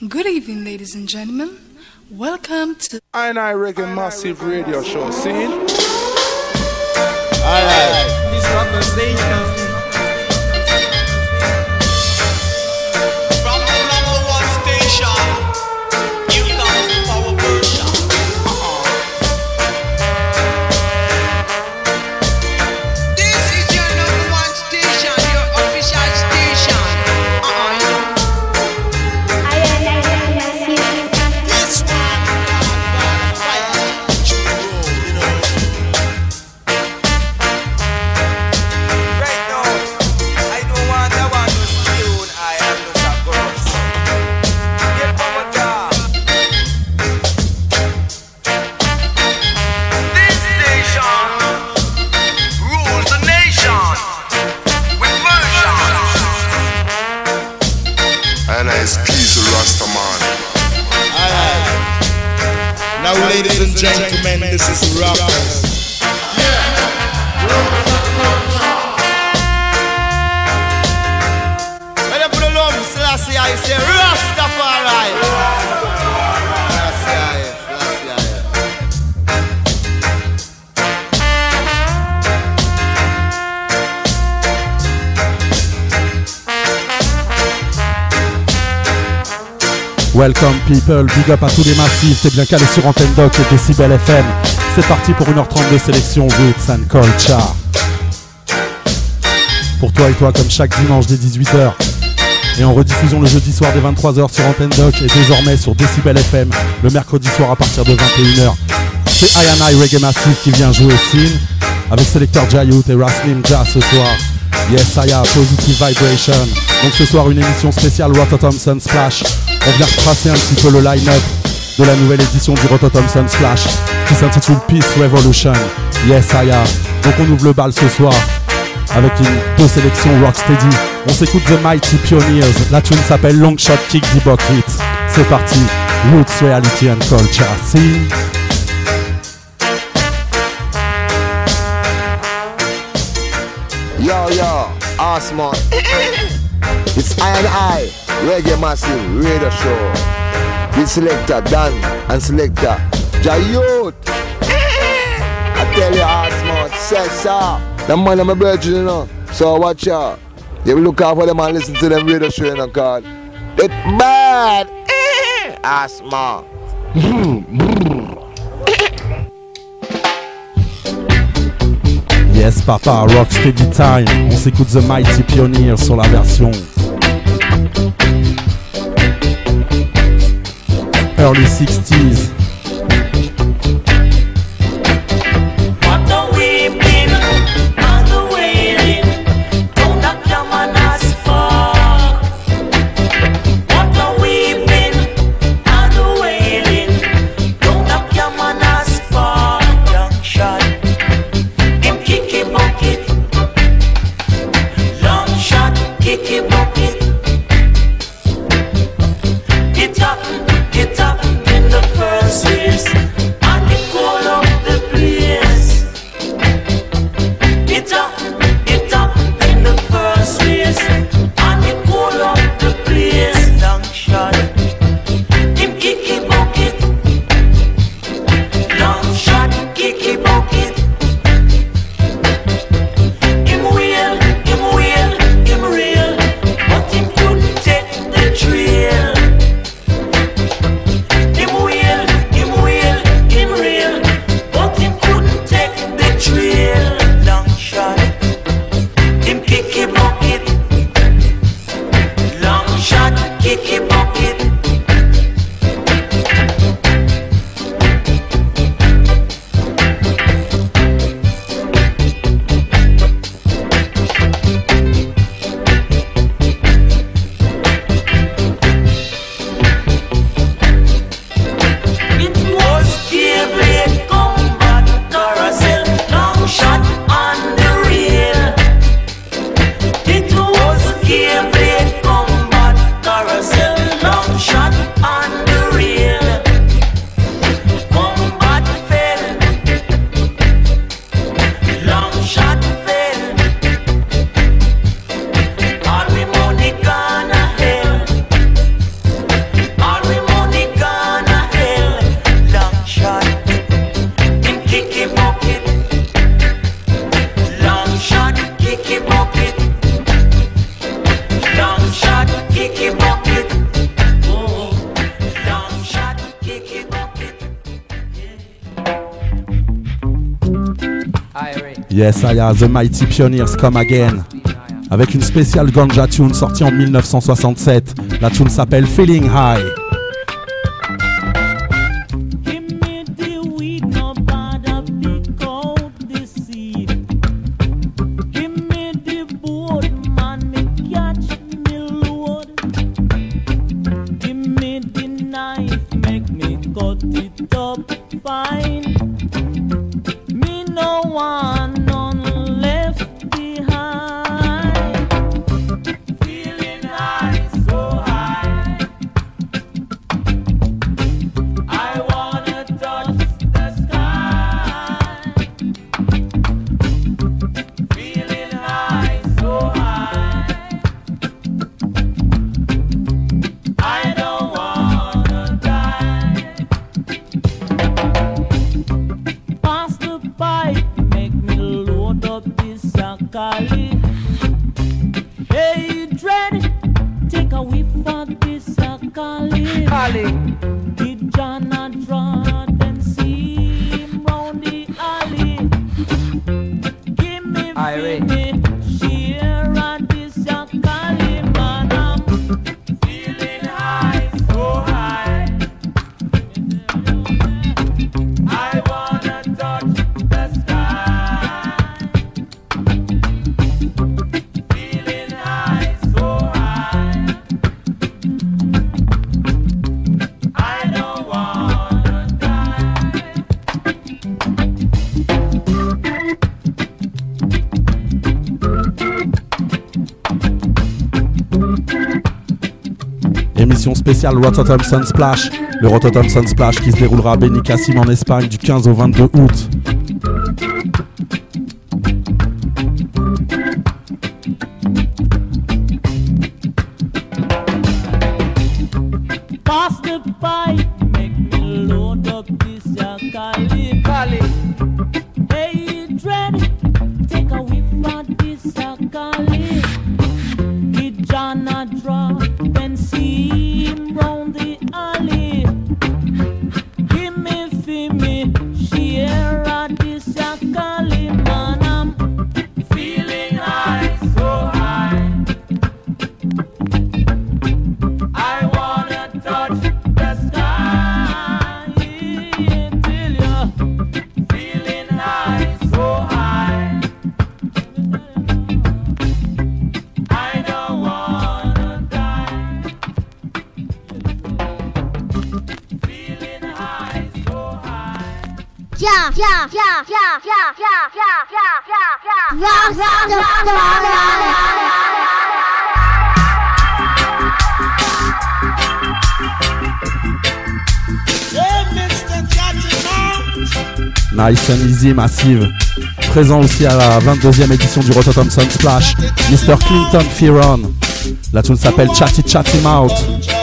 Good evening, ladies and gentlemen. Welcome to I Reggae Massive Radio Show. Scene. Alright. This rock the station. From the #1 station, you come to our version. This is your #1 station, your official station. This one, fire, you know. Right now, I don't want to tune. I am the Chakos. Get power down. This station rules the nation with version. And it's peace Rastaman. Alright. Now, ladies and gentlemen, this is Rockers. When I put a lump, Selassie, I say Rastafari. Selassie. Welcome people, big up à tous les massifs, t'es bien calé sur Antenne Doc et Decibel FM. C'est parti pour 1h30 de sélection Roots and Culture. Pour toi et toi comme chaque dimanche dès 18h. Et en rediffusion le jeudi soir dès 23h sur Antenne Doc et désormais sur Decibel FM le mercredi soir à partir de 21h. C'est I Reggae Massive qui vient jouer Scene avec Selector Jayut et Ras Ninja ce soir. Yes, Aya, Positive Vibration. Donc ce soir une émission spéciale Rototomson Splash. On vient retracer un petit peu le line-up de la nouvelle édition du Rototomson Splash qui s'intitule Peace Revolution. Yes, Aya. Donc on ouvre le bal ce soir avec deux sélections Rocksteady. On s'écoute The Mighty Pioneers. La tune s'appelle Long Shot Kick the Bucket. C'est parti. Roots, Reality and Culture. Scene. Yo, Asma. It's I Reggae Massive Radio Show. With Selector Dan and Selector Jayut. I tell you, Asma, says so. The man of my virgin, you know. So watch out. You will look out for them and listen to them radio show, you know, called It's Bad. Asma. Yes, papa, Rocksteady time. On s'écoute The Mighty Pioneers sur la version early 60s. What the weeping and the wailing, don't knock your man as fuck. What the weeping and the wailing, don't knock your man as fuck. Long shot, him kicky bucket. Long shot, kicky bucket. It happened in the first Yes, Aya, The Mighty Pioneers Come Again. Avec une spéciale ganja tune sortie en 1967. La tune s'appelle Feeling High. Émission spéciale Rototom Sunsplash. Le Rototom Sunsplash qui se déroulera à Benicassim en Espagne du 15 au 22 août. Nice and Easy Massive. Présent aussi à la 22e édition du Rototom Sunsplash, Mr. Clinton Fearon. La tune s'appelle Chatty Chatty Mouth.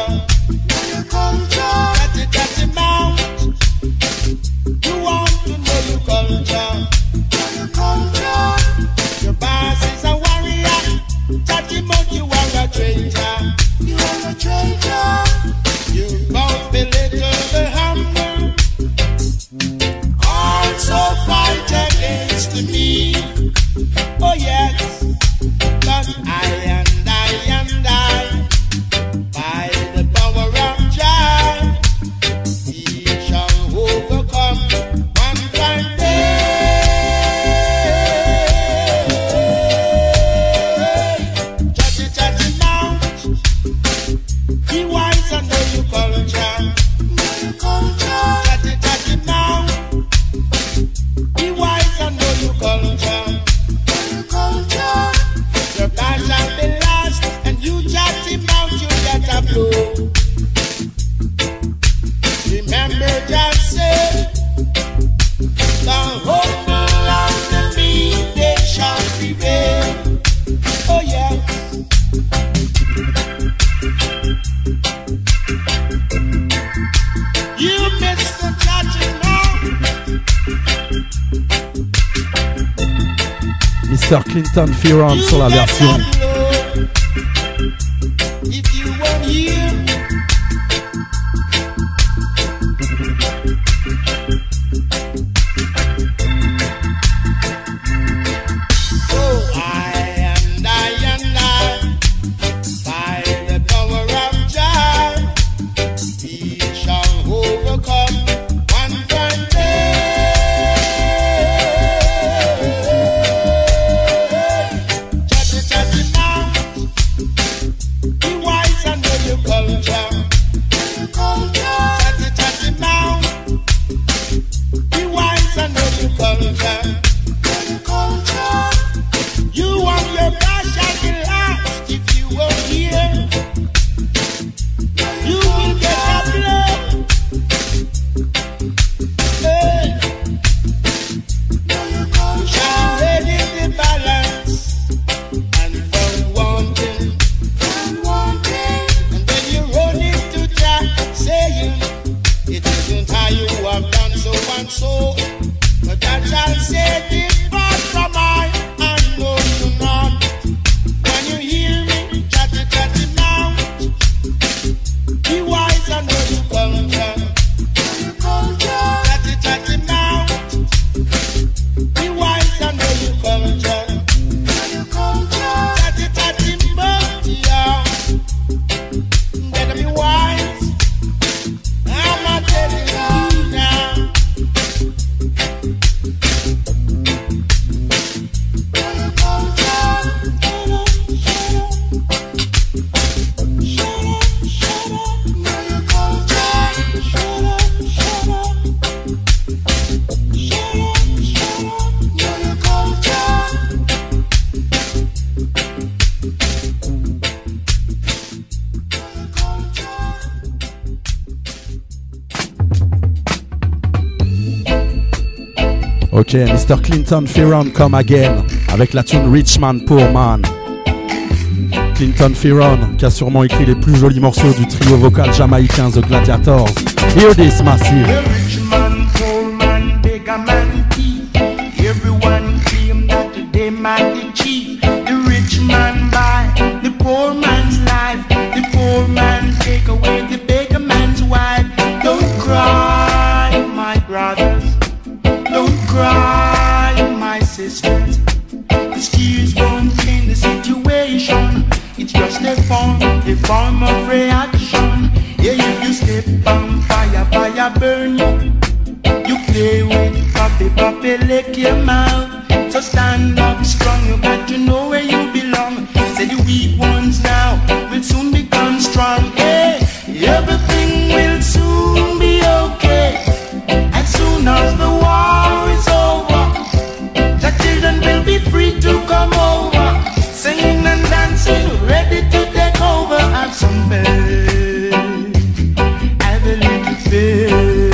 Mr. Clinton Fearon sur la version. Ok, Mr. Clinton Fearon come again avec la tune Rich Man, Poor Man. Clinton Fearon qui a sûrement écrit les plus jolis morceaux du trio vocal jamaïcain The Gladiators. Hear this, Massive. The rich man, poor man, beggar man, thief. Everyone claim that they might be chief. The rich man buy the poor man's life. The poor man take away the beggar man's wife. Don't cry, my brothers. Don't cry, my sisters. The tears won't change the situation. It's just a form of reaction. Yeah, if you step on fire, fire burn you. You play with puppy, lick your mouth. So stand up strong, you got to know where you belong. Say the weak ones now will soon become strong. Hey, everything will soon be okay. As soon as the war is over, the children will be free to come over. Singing and dancing, ready to take over. Have some faith, have a little faith.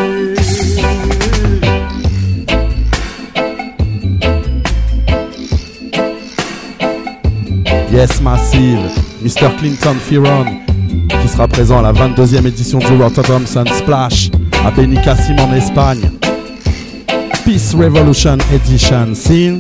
Yes, Massive, Mr. Clinton Fearon qui sera présent à la 22e édition du Rotterdam Sun Splash à Benicassim en Espagne. Peace Revolution Edition. Scene.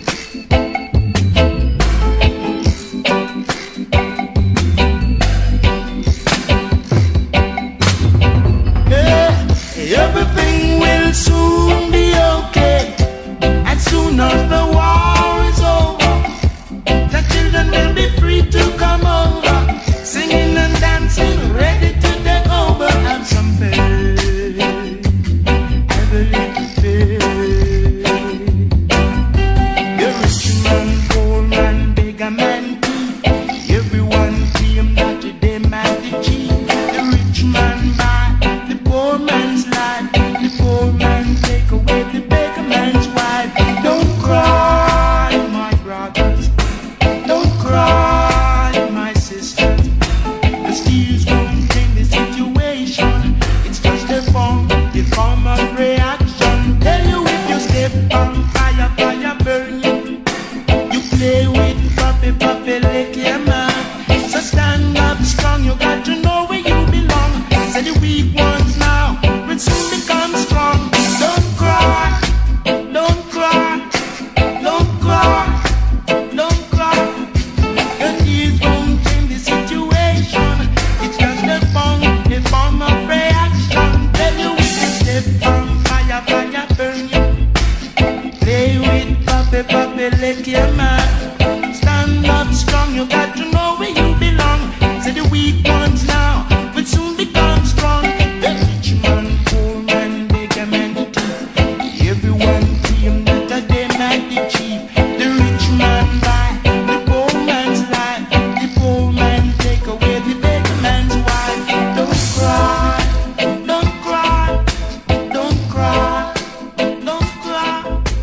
Everything will soon be okay. As soon as the war is over, the children will be free to come over. Singing and dancing, ready to take over. Have some faith, have a little faith. The rich man, poor man, beggar man, thief. Everyone claim that they might be cheap. The rich man buy the poor man's life. The poor man take away the beggar man's wife. Don't cry, my brothers. Don't cry, my sisters. The steels won't change the situation. It's just a form of reaction. Tell you if you step on fire, fire burn you. You play with puppy, lick your mouth. So stand up strong, you got to know where you belong. Say the weak ones now will soon become strong. Don't cry, don't cry, don't cry, don't cry. Your tears won't change the situation. It's just a form of reaction. Tell you if you step on fire, fire burn you. Play with puppy, lick your mouth. Stand up strong, you got to know where you belong. Say the weak ones now will soon become strong. The rich man, poor man, beggar man, thief. Everyone claim that they might be cheap. The rich man buy the poor man's life. The poor man take away the beggar man's wife. Don't cry, don't cry, don't cry, don't cry.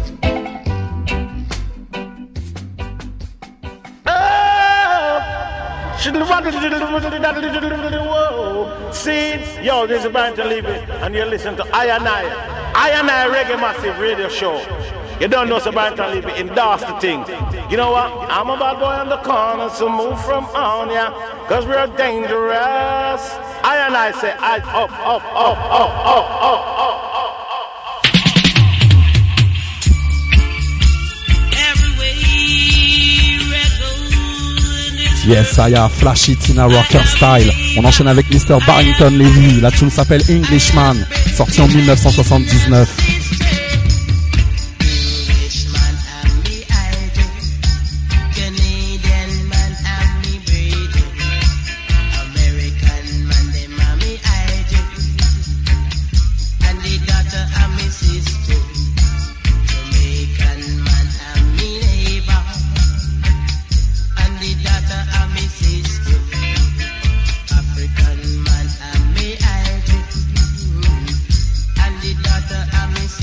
See, yo, this is Barrington Levy, and you're listening to I and I Reggae Massive Radio Show. You don't know, so Barrington Levy endorse the thing. You know what? I'm about to go on the corner, so move from on, yeah, cause we're dangerous. I and I say, eyes up, up, up, up, up, up, up. Yes, Aya, flash it in a rocker style. On enchaîne avec Mr. Barrington Levy. La tune s'appelle Englishman, sorti en 1979. African man and me Irish, and the daughter of me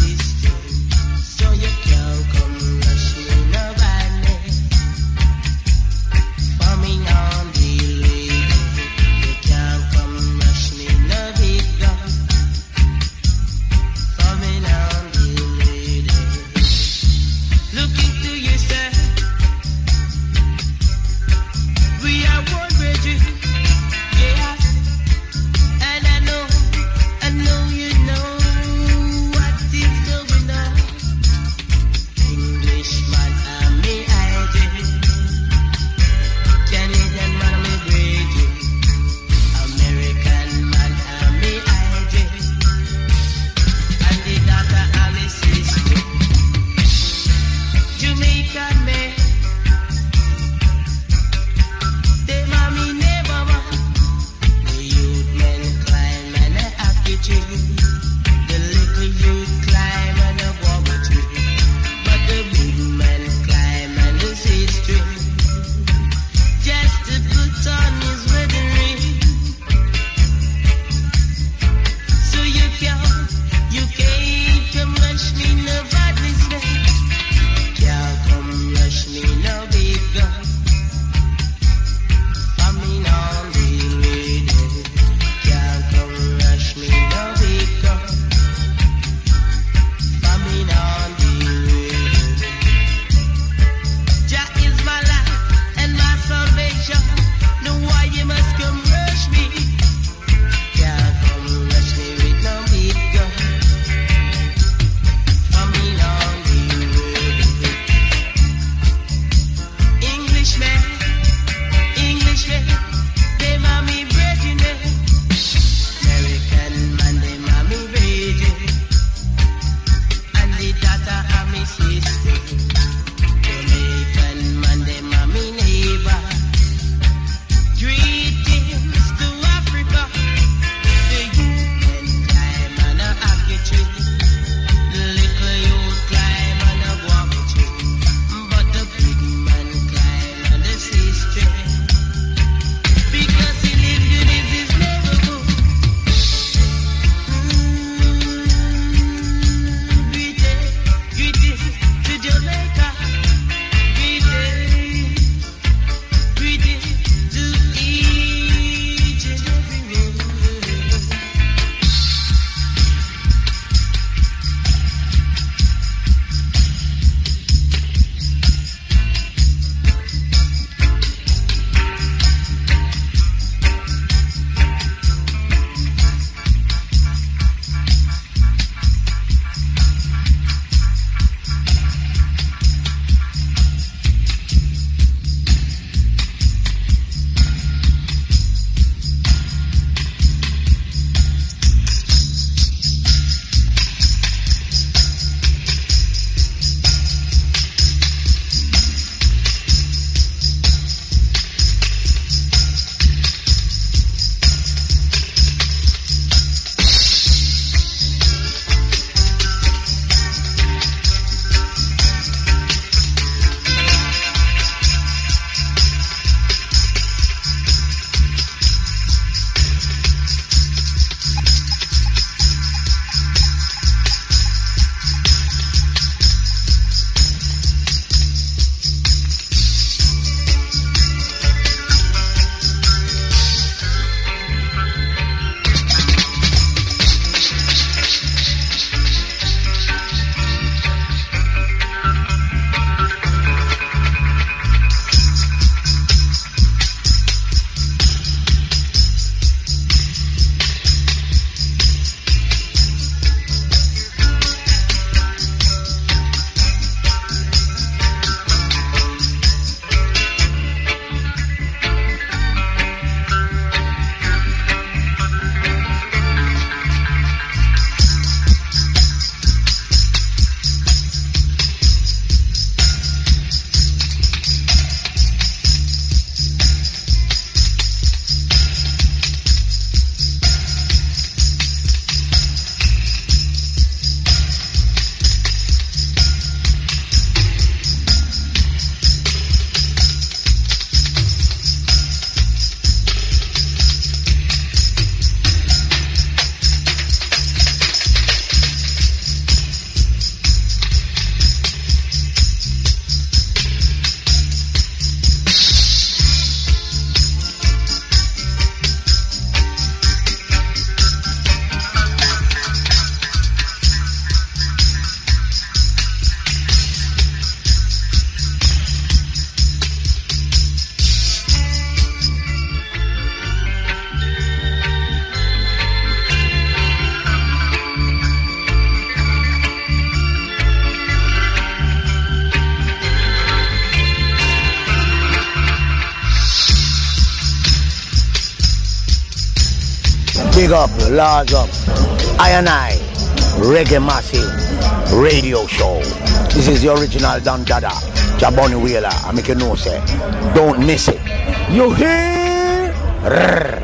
Big up, large up. I and I, Reggae Massive Radio Show. This is the original Don Dada, Jaboni Wheeler. I make you know, say, don't miss it. You hear? Rrr.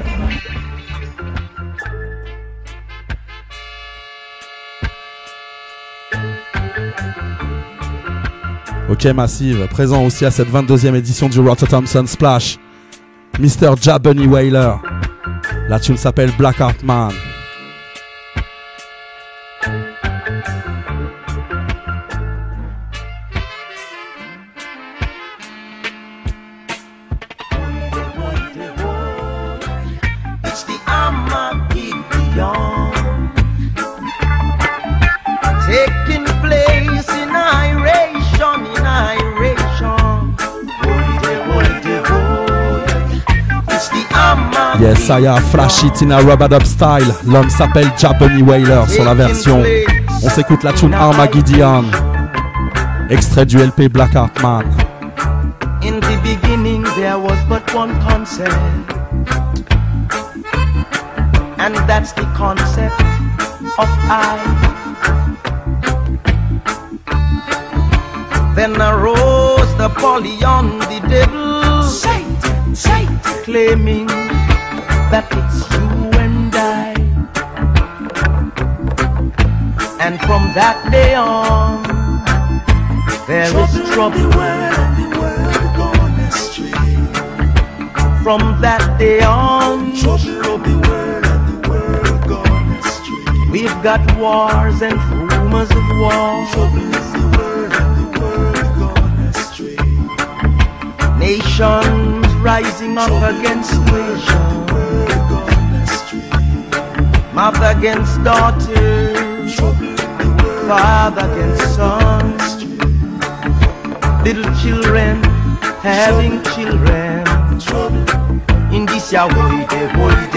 Ok Massive, présent aussi à cette 22e édition du Rotterdam Sun Splash, Mr. Jaboni Whaler. La tune s'appelle Black Heart Man. It's the Armageddon taking place in iration, in iration. It's the Armageddon. Yes, Saya flash it in a rub-a-dub style. L'homme s'appelle Jaboni Whaler sur la version. On s'écoute la tune Armageddon, extrait du LP Black Heart Man. In the beginning there was but one concept, and that's the concept of I. Then arose the Apollyon, the devil, Satan, claiming that it's you and I. And from that day on, there is trouble. From that day on, we've got wars and rumors of war. Nations rising up against nations, mother against daughter, father against son, little children having children. In this ya holy day,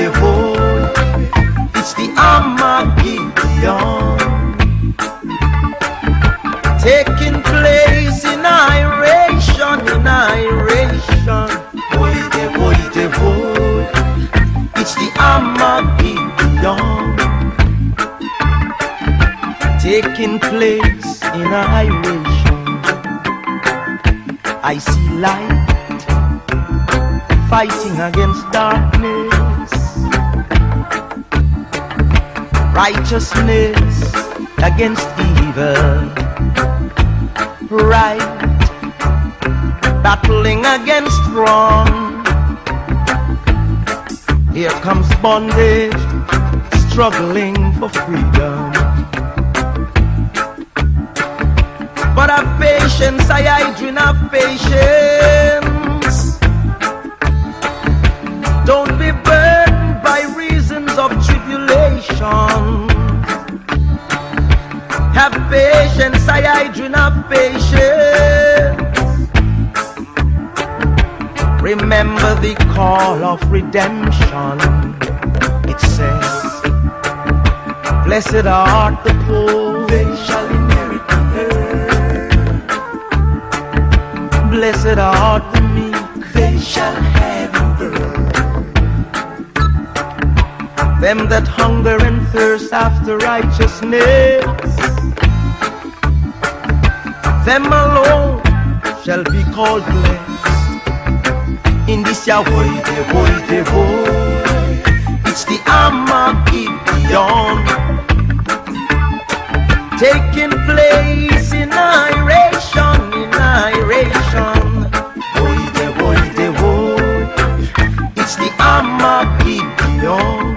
it's the Armageddon taking place in iration, in iration. Holy day, it's the Armageddon taking place in iration. I see light fighting against darkness, righteousness against evil, right battling against wrong. Here comes bondage, struggling for freedom. But have patience, I do not have patience. Don't be burdened by reasons of tribulation. Have patience, I do not have patience. Remember the call of redemption. It says, blessed art the poor, they shall inherit the earth. Blessed art the meek, they shall have the earth. Them that hunger and thirst after righteousness, them alone shall be called blessed. In this ya it's the Armageddon taking place in iration, in iration. It's the Armageddon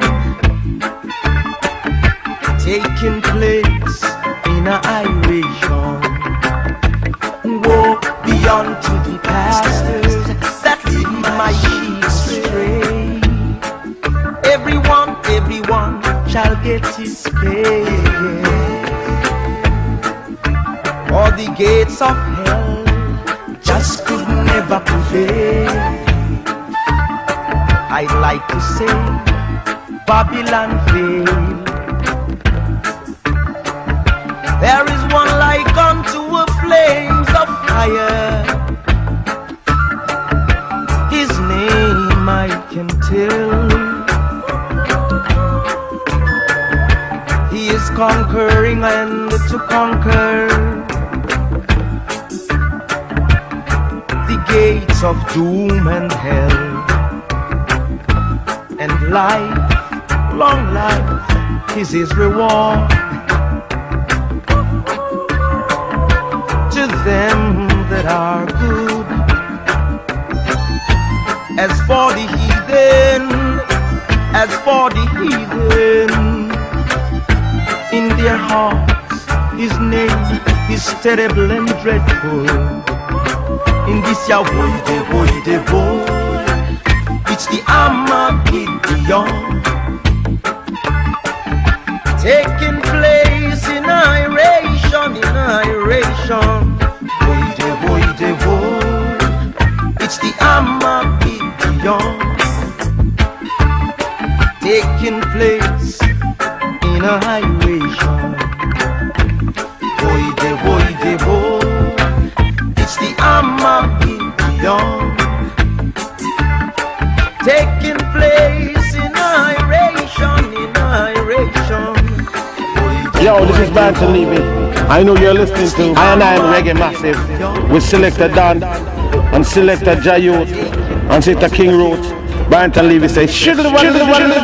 taking place in iration. Woe be unto the pastors that lead my sheep astray. Everyone shall get his pay. Or the gates of hell just could never prevail. I'd like to say Babylon failed. There is one like unto a flames of fire. His name I can tell. conquering and to conquer the gates of doom and hell, and life, long life is his reward to them that are good. As for the heathen, in their hearts his name is terrible and dreadful. In this ya boy, it's the Armageddon taking place in iration. Boy, it's the Armageddon taking place in iration. Boy, it's the Armageddon taking place in iration. Yo, this is Banton Levy. I know you're listening to I&I Reggae Massive with Selector Dan and Selector Jayot and Selector King Root. Banton Levy says, sugar the one.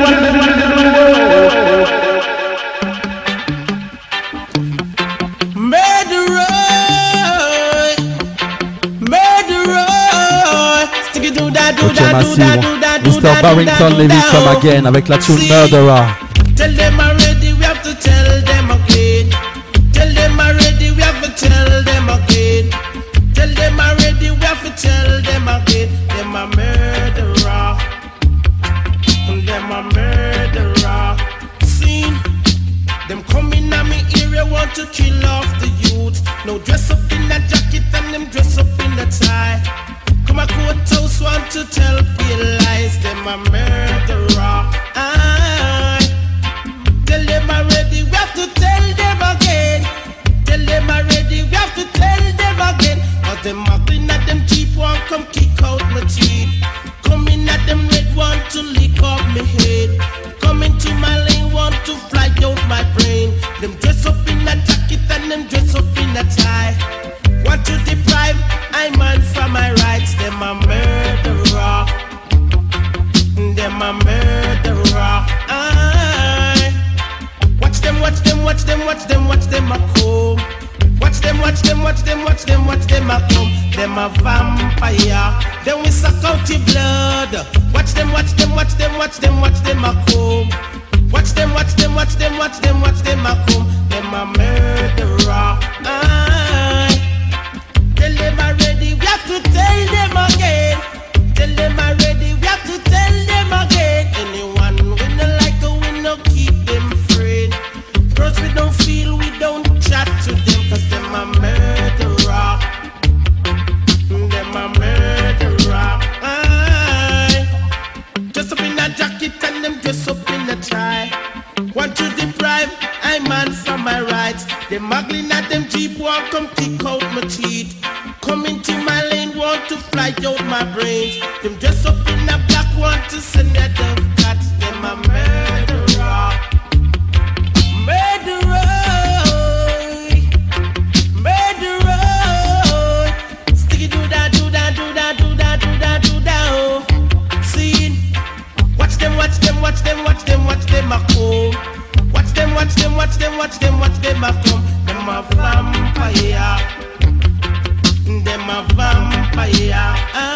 Ok, massive. Mr. Barrington Levy come again avec la tune Murderer. Tell them already, we have to tell them again. Tell them already, we have to tell them again. Tell them already, we have to tell them again. Them a murderer. Them a murderer. See, them coming at me area, want to kill off the youth. No dress up in that jacket and them dress up in the tie. Come a courthouse, want to tell pale lies. Them a murderer. Tell them already, we have to tell them again. Tell them already, we have to tell them again. Cause them mocking at them cheap one, come kick out my teeth. Coming at them red one to lick off my head. Coming to my lane want to fly out my brain. Them dress up in a jacket and them dress up in a tie. Want to deprive I man from my rights. Them a murderer. Them a murderer. Watch them a come. Watch them a come. Them a vampire. Then we suck out your blood. Watch them a come. Watch them a come. Them a murderer. Tell them already, we have to tell them again. Tell them already, we have to tell them again. Anyone we no like, we no keep them free. Girls we don't feel, we don't chat to them, cause them a murderer. Them a murderer. Dress up in a jacket and them dress up in a tie. Want to deprive I man from my rights. Them muggling at them cheap one, come kick out my teeth. Come into my lane, want to fly out my brains. Them dress up in a black, want to send a dove cat. Them a murderer. Sticky do that. See, watch them a come. Watch them a come. Them a vampire. Them a vampire.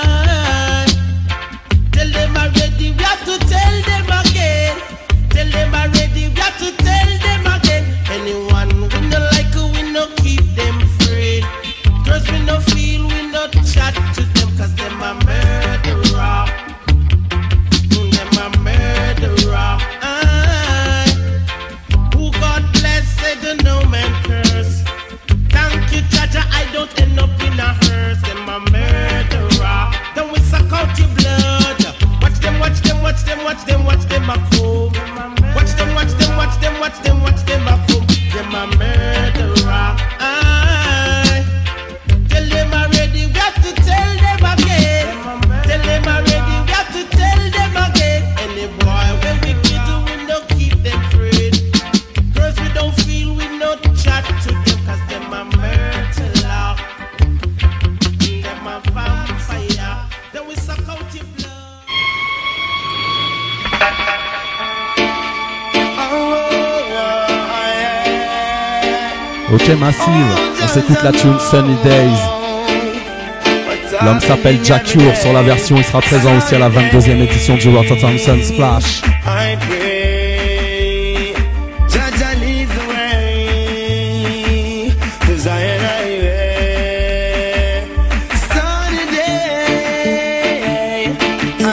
Tell them already, we have to tell them again. Tell them already, we have to tell them again. Anyone we no like, we no keep them free. Girls we no feel, we no chat to them, cause them a murderer. Them a murderer. Who God bless, say the no man curse. Thank you, Jaja, I don't end up in a hearse. Them a murderer. Then we suck out your blood. Watch them a come. Watch them a come. Them a murderer. Tell them already, we have to tell them again. Tell them already, we have to tell them again. Any boy when we kill, we no keep them free. Girls we don't feel, we Ok Massive, on s'écoute la tune Sunny Days. L'homme s'appelle Jack Cure sur la version, il sera présent aussi à la 22e édition du Rotterdam Sun Splash. I pray, Jaja leads the way, to Zion Highway. Sunny day, I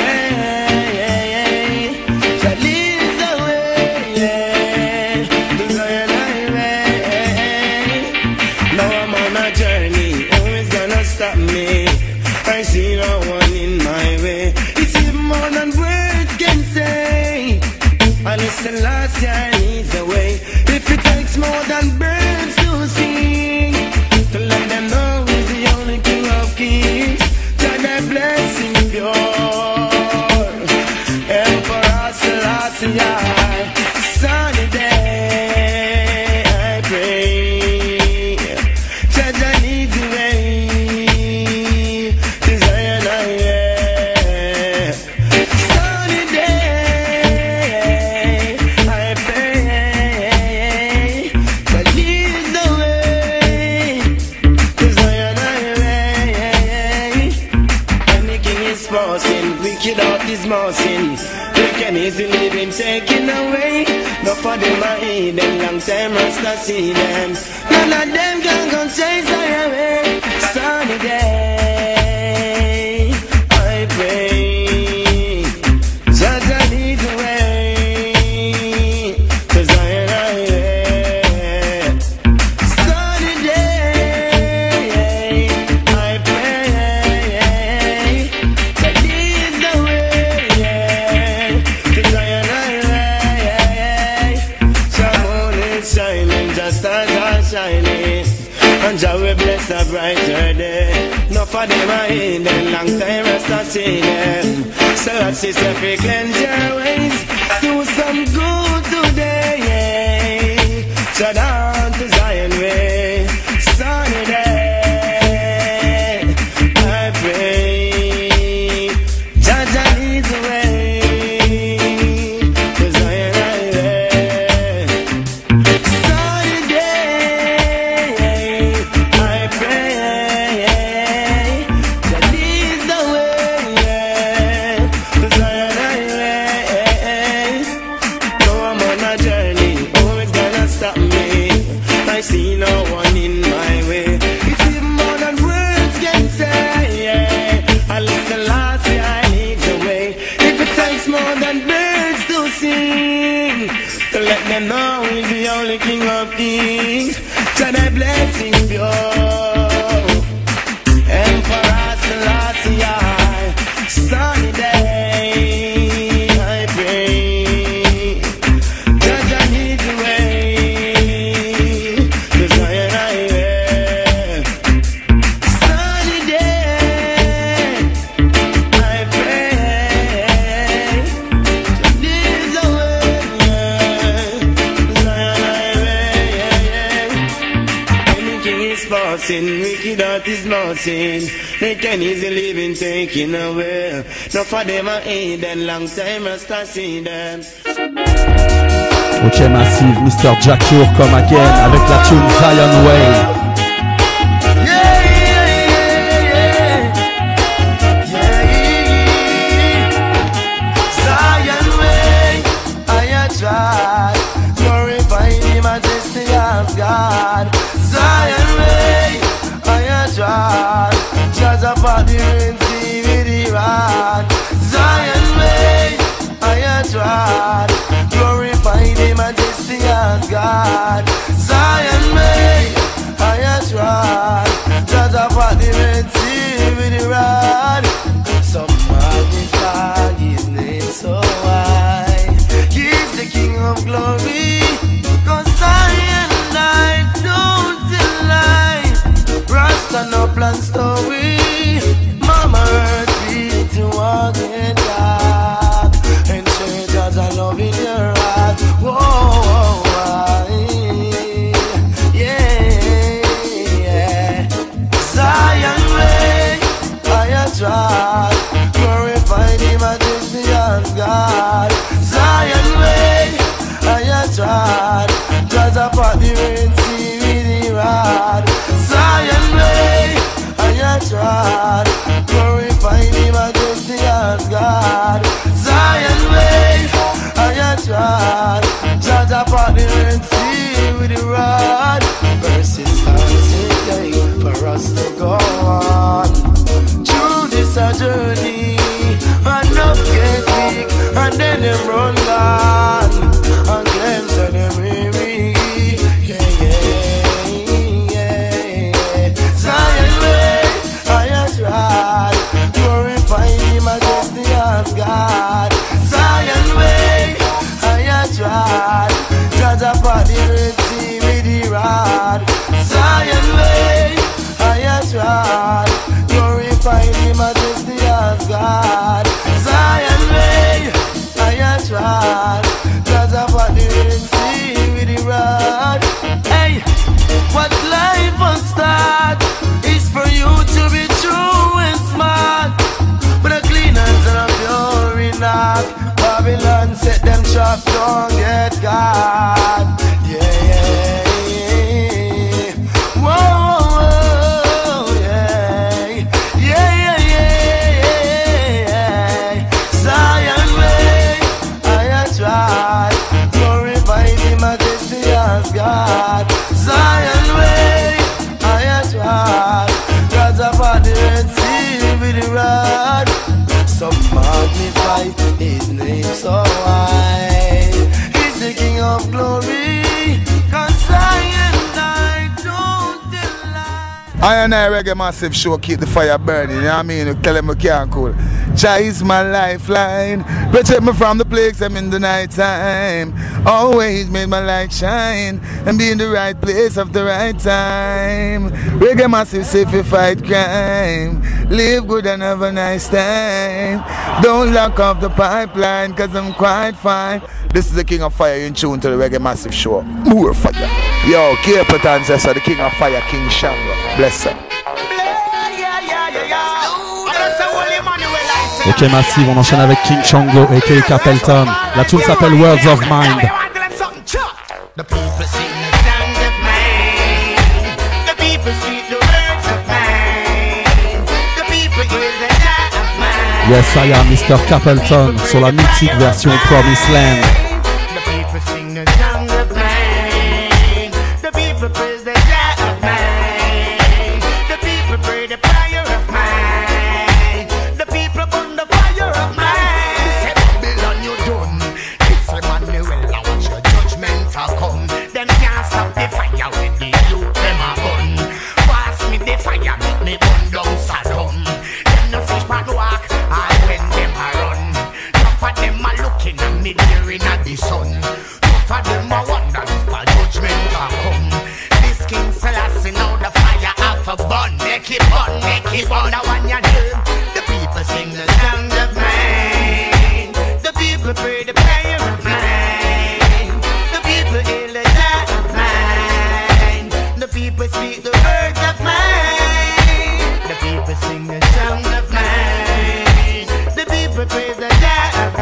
pray, Jaja leads the way, to Zion Highway. Now I'm on a journey, who is gonna stop me? I see no one in my way. It's even more than words can say. I listen last year needs a way. If it takes more than birds to sing, to let them know he's the only king of kings. That their blessing pure. Emperor Selassie, sunny day, I pray. Jaja needs a way. Mousing, they can easily be taken away. No for them I eat them, long time Rasta see them. None of them can go chase away. Sunny day, I pray, Jaja lead the way, 'cause I am highway. Sunny day, I pray, Jaja lead the way. And Jah will bless a brighter day. No for them I in them, long time Rasta see them. So that sister fi cleanse your ways, do some good today. So down to Zion way, sunny day, I pray, Jaja leads the way. Know he's the only king of kings. To the blessing pure. Emperor Selassie, sunny day, I pray. Jaja lead the way, 'cause I am highway. Sunny day, I pray. Lead the way. Wicked heart is mountain. They can easily be taken away. No for them I ain't then long time Rasta see them. Ok Massive, Mr. Jack Cure come again avec la tune Zion Way. Zion way, I try glorify the majesty of God. Zion way, I try judge about the rain, see with the rod. Zion way, I try glorify the majesty of God. Zion way, I try judge about the rain, see with the rod. Some magnify his name so high. He's the King of glory, 'cause Zion and I don't deny. Rasta no plan story. Mama earth feed to walk in dark, and strangers are loving your heart. Whoa, yeah. Zion way, I try glorify the majesty of God. Zion way, I try judge apart the rain, see gone and claim say them weary. Zion way, I tried glorify the majesty of God. Zion way, I tried judge upon the Red Sea with the rod. Zion way, I tried glorify the majesty of God. Zion way, I tried judge upon the Red Sea with the rod. Hey, what life will start is for you to be true and smart, but a clean hands and a pure in heart. Babylon set them trap, don't get God. Yeah. Whoa, yeah. Zion way, I tried glorify the majesty of God. Zion way, I tried God's upon the Red Sea with the rod. Some magnify his name so high. He's the King of glory, 'cause Zion I don't delight. I Reggae Massive Show, keep the fire burning, you know what I mean? Tell him I can't cool. Jah is my lifeline, protect me from the plagues I'm in the night time. Always made my light shine and be in the right place at the right time. Reggae Massive say fi fight crime, live good and have a nice time. Don't lock off the pipeline, 'cause I'm quite fine. This is the King of Fire, in tune to the Reggae Massive Show. More fire. Yo, Cape Ancestor, the King of Fire, King Shango. Bless him. Ok Massive, on enchaîne avec King Shango aka Capleton. La tune s'appelle Words of Mind. The people sing the sound of mine. The people speak the words of mine. The people hear the light of mine. Yes, I am Mr. Capleton sur la mythique version Promised Land. The people sing the sound of mine. The people praise the light of mine. The people pray the prayer of mine. The people burn the fire of mine. Say Babylon you done. This Emmanuel I watch your judgment a come. Them can't stop the fire with the youth them a burn. Pass me the fire make me burn down Sodom. Them no fish but walk and when them a run. Enough of them a looking at me there in the sun. Enough of them a wonder if a judgment a come. This King Selassie now the fire have a burn. Make it burn, the one you name. The people sing the sound of mine. The people pray the prayer of mine. The people hear the light of mine. The people speak the words of mine. The people sing the sound of mine. The people praise the light of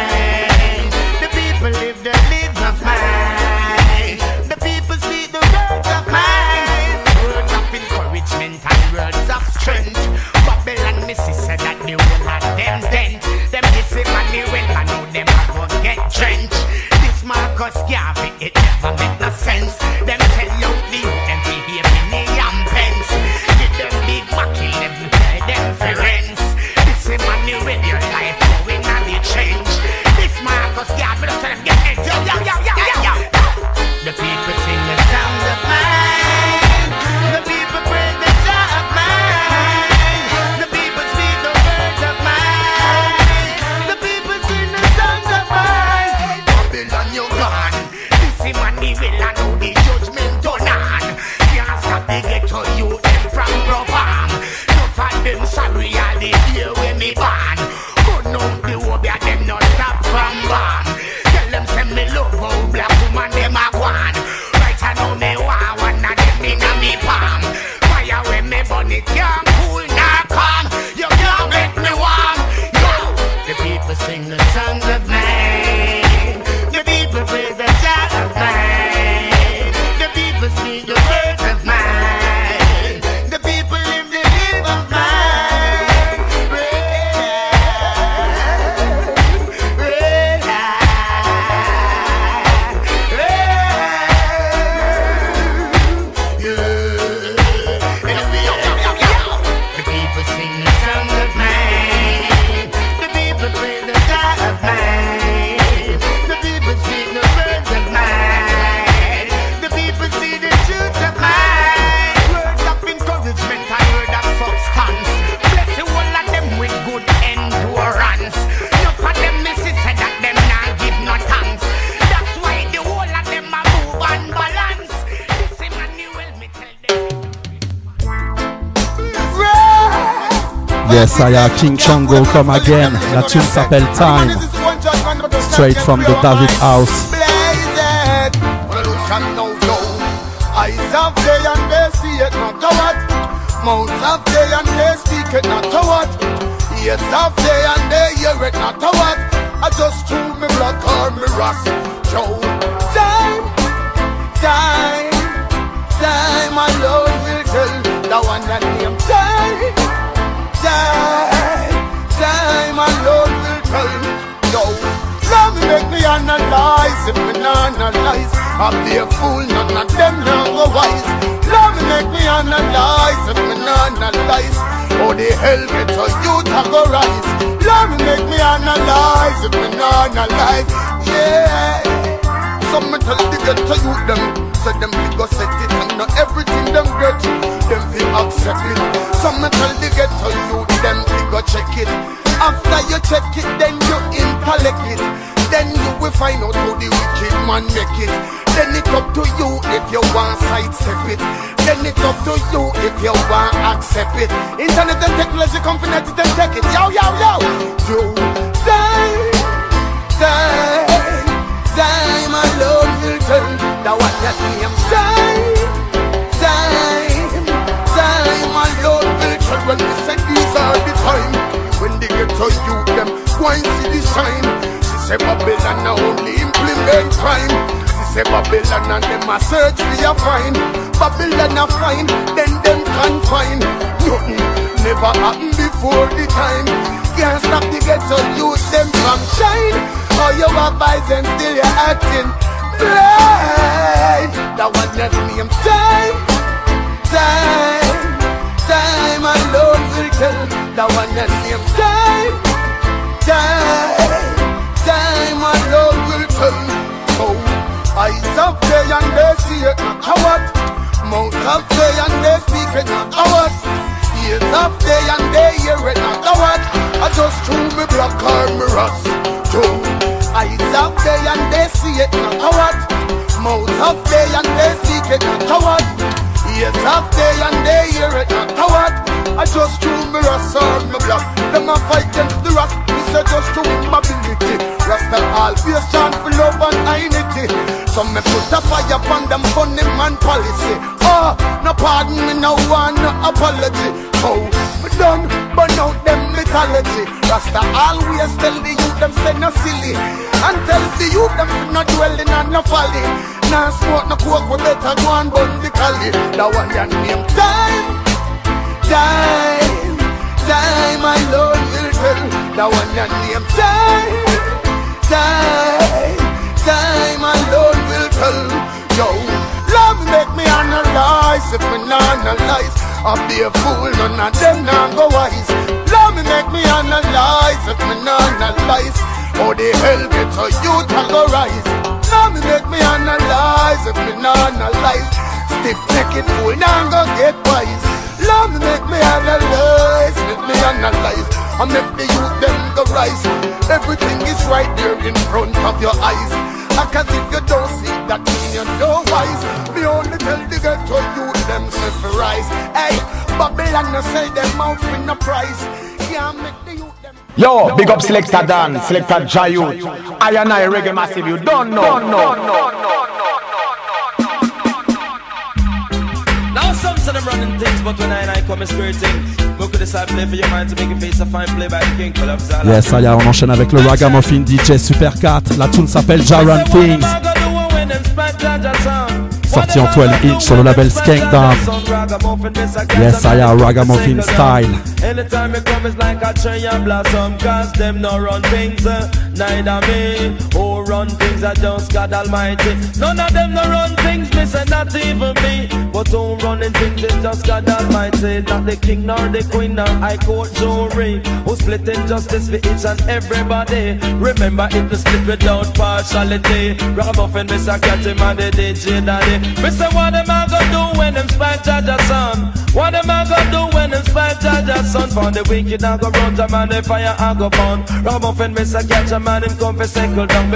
mine. The people live the lives of mine. The people speak the words of mine. Words of encouragement and words of strength. Babylon Missy said that they will have them dent. Them kiss him and they will, I know them are gonna get drenched. This Marcus Garvey, it never make no sense. Them sell out the them pay here penny and pence. Give them big buckle, them pay them for rents. This Emmanuel, your life going on the change. This Marcus Garvey, just tell them get it. Yo. The people sing the sound of mine. The people praise the God of mine. The people speak the words of mine. The people sing the songs of mine. Babylon, you gone. This Emmanuel Yes, I am King Chongo come again. La tune s'appelle Time. Straight from the David House. Eyes of day and they see it, not to what. Mouths of day and they speak it, not to what. Ears of day and they hear it, not to what. I just chew me blood or me rust. Show time, time, time alone will tell the one that name time, time, time alone will tell. Yo, let me make me analyze. If me not analyze, I'll be a fool, none of them now go wise. Let me make me analyze. If me not analyze, how the hell get a youth a go rise? Let me make me analyze. If me not analyze, yeah. Some me tell the get to youth them, so them fi go set it. And not everything them get, them fi accept it. Some me tell the get to youth them fi go check it. After you check it, then you intellect it. Then you will find out how the wicked man make it. Then it's up to you if you want sidestep it. Then it's up to you if you want accept it. Internet and technology come for nothing and take it. Yo, yo, yo. You time, time, time alone will tell the one that name time, time, time alone will tell. When we say these are the time, when they get to you, them go and see the shine. Say Babylon now only implement crime. Say Babylon and them a search for your find. Babylon a find, then them confine. Nothing never happened before the time. Can't stop the ghetto youth them from shine. How you advise and still you're acting blind. That one that name time, time, time alone will tell. That one that name time, time. Time alone will tell. Oh, eyes of day and they see it, not a what. Mouth of day and they speak it, not a what. Ears of day and they hear it, not a what. I just chew me black or me rust. Too. Eyes of day and they see it, not a what. Mouth of day and they speak it, not a what. Ears of day and they hear it, not a what. I just chew me rust or me black. Them a fight against the rust. Say just to win mobility. Rasta always chant for love and unity. So me put a fire upon them funny man policy. Oh, no pardon me, no one, no apology. Oh, me done, burn out them mythology. Rasta always tell the youth them say no silly. And tell the youth them no dwelling and no folly. Nah smoke no coke, we better go and burn the cali. That one your name time, time, time alone will tell. That one your name time, time, time alone will tell. Yo, love me make me analyze. If me not analyze, I'll be a fool, none of them not go wise. Love me make me analyze. If me not analyze, how the hell get a youth a go rise? Love me make me analyze. If me not analyze, stiff naked fool now go get wise. Love me make me analyze. Make me analyze. I make the youth them go rise. Everything is right there in front of your eyes. Cause if you don't see that mean you're no wise. Me only tell the ghetto youth them say for rise. Hey, Babylon no sell them out with no price. Can't make the youth them. Yo, big up Selector Dan, Selector Jayut. I and I Reggae Massive, you don't know. Now some say them running things, but when I come it's great things. Look at this I play for your mind to make a face a fine play by the king. Yes, ça y est, on enchaîne avec le Ragamuffin DJ Super 4. La tune s'appelle Jaron Things. Sorti en 12 inch sur le label Skankdown. Yes, I am Ragamuffin style. Anytime it come, it's like a cherry and blossom. Cause them no run things, neither me. Who run things, I just God Almighty. None of them no run things, me say not even me. But who running things, it's just God Almighty. Not the king nor the queen nor high court jury. Who splitting justice for each and everybody. Remember it was split without partiality. Ragamuffin, Mr. Catchy Man, the DJ Daddy. Mr. What am I gonna do when them spite Jaja's son? What am I gonna do when them spite Jaja's son? For the wicked I go run to man, the fire I go burn. Ragamuffin, Mr. Catchy Man, him come for settle down. Because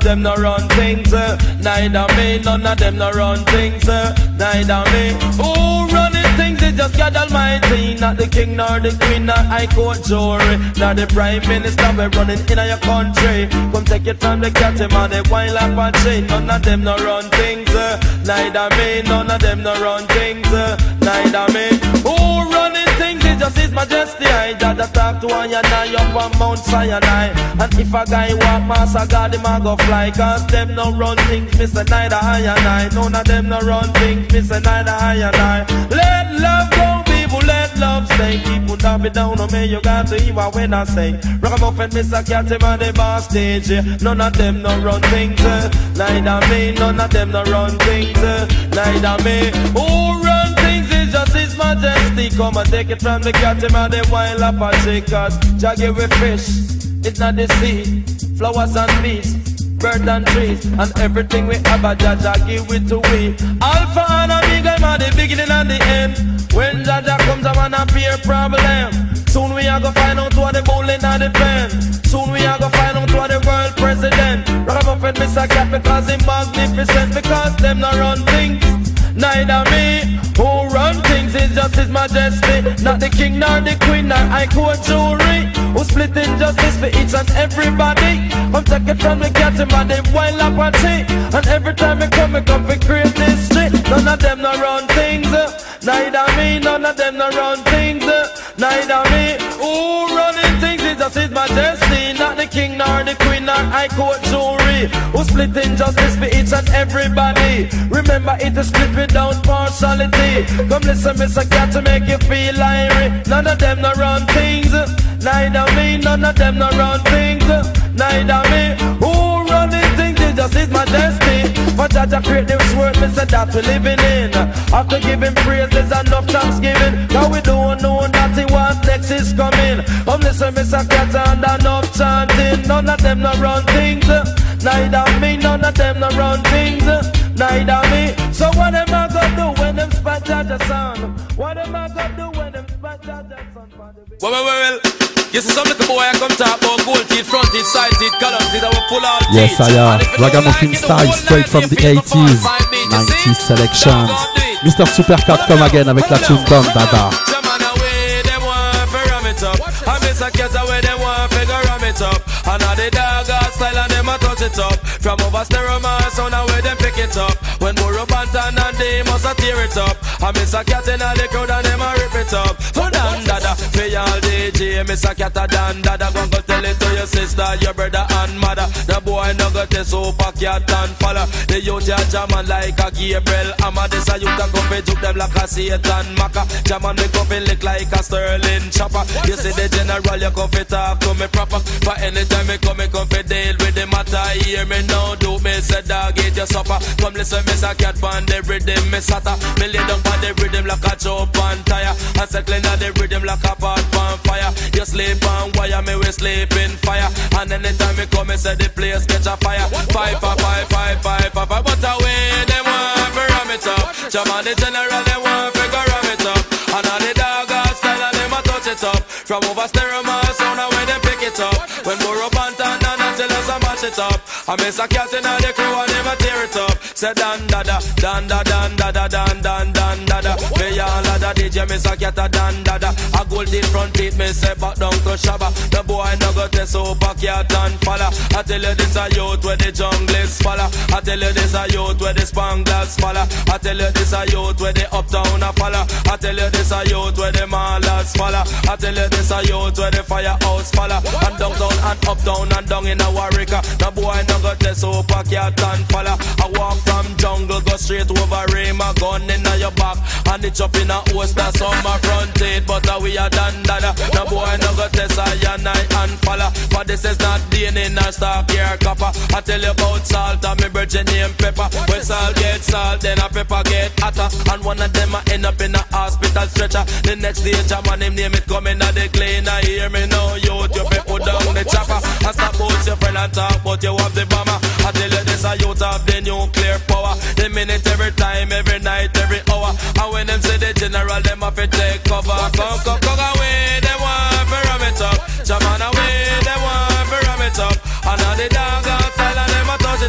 them no run things. Neither me, none of them no run things. Neither me. Who running things is just God Almighty. Not the king nor the queen, not high court jury, not the prime minister we running in your country. Come take it from the cat him and the wine like a chain. None of them no run things. Neither me, none of them no run things. Neither me. Who running things is just His Majesty. I just talk to one and I up on Mount Sinai. And if a guy walk past a God, him a go fly. Cause them no run things, Mr. Neither I and I. None of them no run things, Mr. Neither I and I. Let love go, people, let love stay. People don't be down on me, you got to hear when I say. Ragamuffin, Mr. Cat, him on the bar stage. None of them no run things. Neither me, none of them no run things. Neither me. Who run things is just His Majesty. Come and take it from the cat, him on the wild Apache. Cause Jah give we fish, it's not the sea. Flowers and beasts, birds and trees, and everything we have a Jah give it to we. Alpha and Omega, man, the beginning and the end. When Jah comes, a man appear problem. Soon we are gonna find out what the bowling and the pen. Soon we are gonna find out what the world president. Ragamuffin, Mr. Cat, because he magnificent. Because them not run things. Neither me, who run things is just His Majesty. Not the king nor the queen nor high court jury. Who split injustice for each and everybody. Come take it from the cat and the wild Apache. And every time we come for create history. None of them no run things. Neither me, none of them no run things. Neither me, who running things is just His Majesty. Not the king nor the queen nor high court jury. Who split injustice for each and everybody. Remember it is split without partiality. Come listen, Mr. Cat, to make you feel irie. None of them no run things. Neither me, none of them no run things. Neither me, who running things is just His Majesty. But Jah create this world, Mr. that we living in. After giving praise, there's enough thanksgiving. Cause we don't know that what next is coming. Come listen, Mr. Cat, and enough chanting. None of them no run things. Neither me, none of them no run things. Neither me. So what am I gonna do when them spat Jah sound? What am I gonna do when them spat Jah sound? Well. You see some little boy I come talk about gold teeth, front teeth, side teeth, column teeth, I will pull out teeth. Yes, I am. Ragamuffin style straight from the 80s, 90s selections. Mr. Supercat come again avec la tune Don Dada. And all the dog style and them a touch it up. From over stereo sound and where them pick it up. When Burro Banton and they must a tear it up. And Mr. Cat in all the crowd and them a rip it up. So Dan Dada, for y'all DJ, Mr. Cat a Dan Dada. Go tell it to your sister, your brother and mother. The boy no got the super cat and follow. The youth ya jamming like a Gabriel Amma. This a youth a come fi juke them like a Satan Maka. Jamming me come fi lick like a Sterling chopper. You see the general, you come fi talk to me proper. But anytime me come fi deal with the matter. Hear me now, do me say dog eat your supper. Come listen, Mr. Cat pan the rhythm, me sata. Me lay down pan the rhythm like a chop on tire. And circling on the rhythm like a pot on fire. You sleep on wire, me we sleep in fire. And anytime me come, me say the place catch a fire. Five. But away they want to ram it up. Jaman the general they want to go ram it up. And all the dog style and them a touch it up. From over stereo sound and when they pick it up. When Burro Banton and Angeles a mash it up. I miss a cat in all the crew and them a tear it up. Say Dan Dada, Dan Dada, Dan Dada, Dan Dada. Me all of the DJ, miss a cat a Dan Dada. A gold in front teeth, me say back down to Shabba. The boy no got the super cat and falla. I tell you this a youth where the jungle is falla. I tell you this a youth where the Spanglers falla. I tell you this a youth where the uptown a falla. I tell you this a youth where the Mallas falla. I tell you this a youth where the Firehouse falla. And downtown and uptown and down in a Warwick. The boy no got the super cat and falla. I walk from jungle, go straight over Rima. Gun in your back and it up in a host. That's on my front teeth, but we are Dan Dada. The boy no got the cyanide and falla. But this is not DNA in a stock here copper. I tell you about salt and me virgin name pepper. When salt get salt, then a pepper get hotter. And one of them a end up in a hospital stretcher. The next day, Jaman him name it coming at the cleaner. Hear me now, youth, you put down the chopper. I stop about your friend and talk about you have the bomber. I tell you this, a youth have the nuclear power. The minute, every time, every night, every hour. And when them say the general, them have to take cover. Come away, they want to ram it up. Jaman away, they want to ram it up. And all the dog outside and them a touch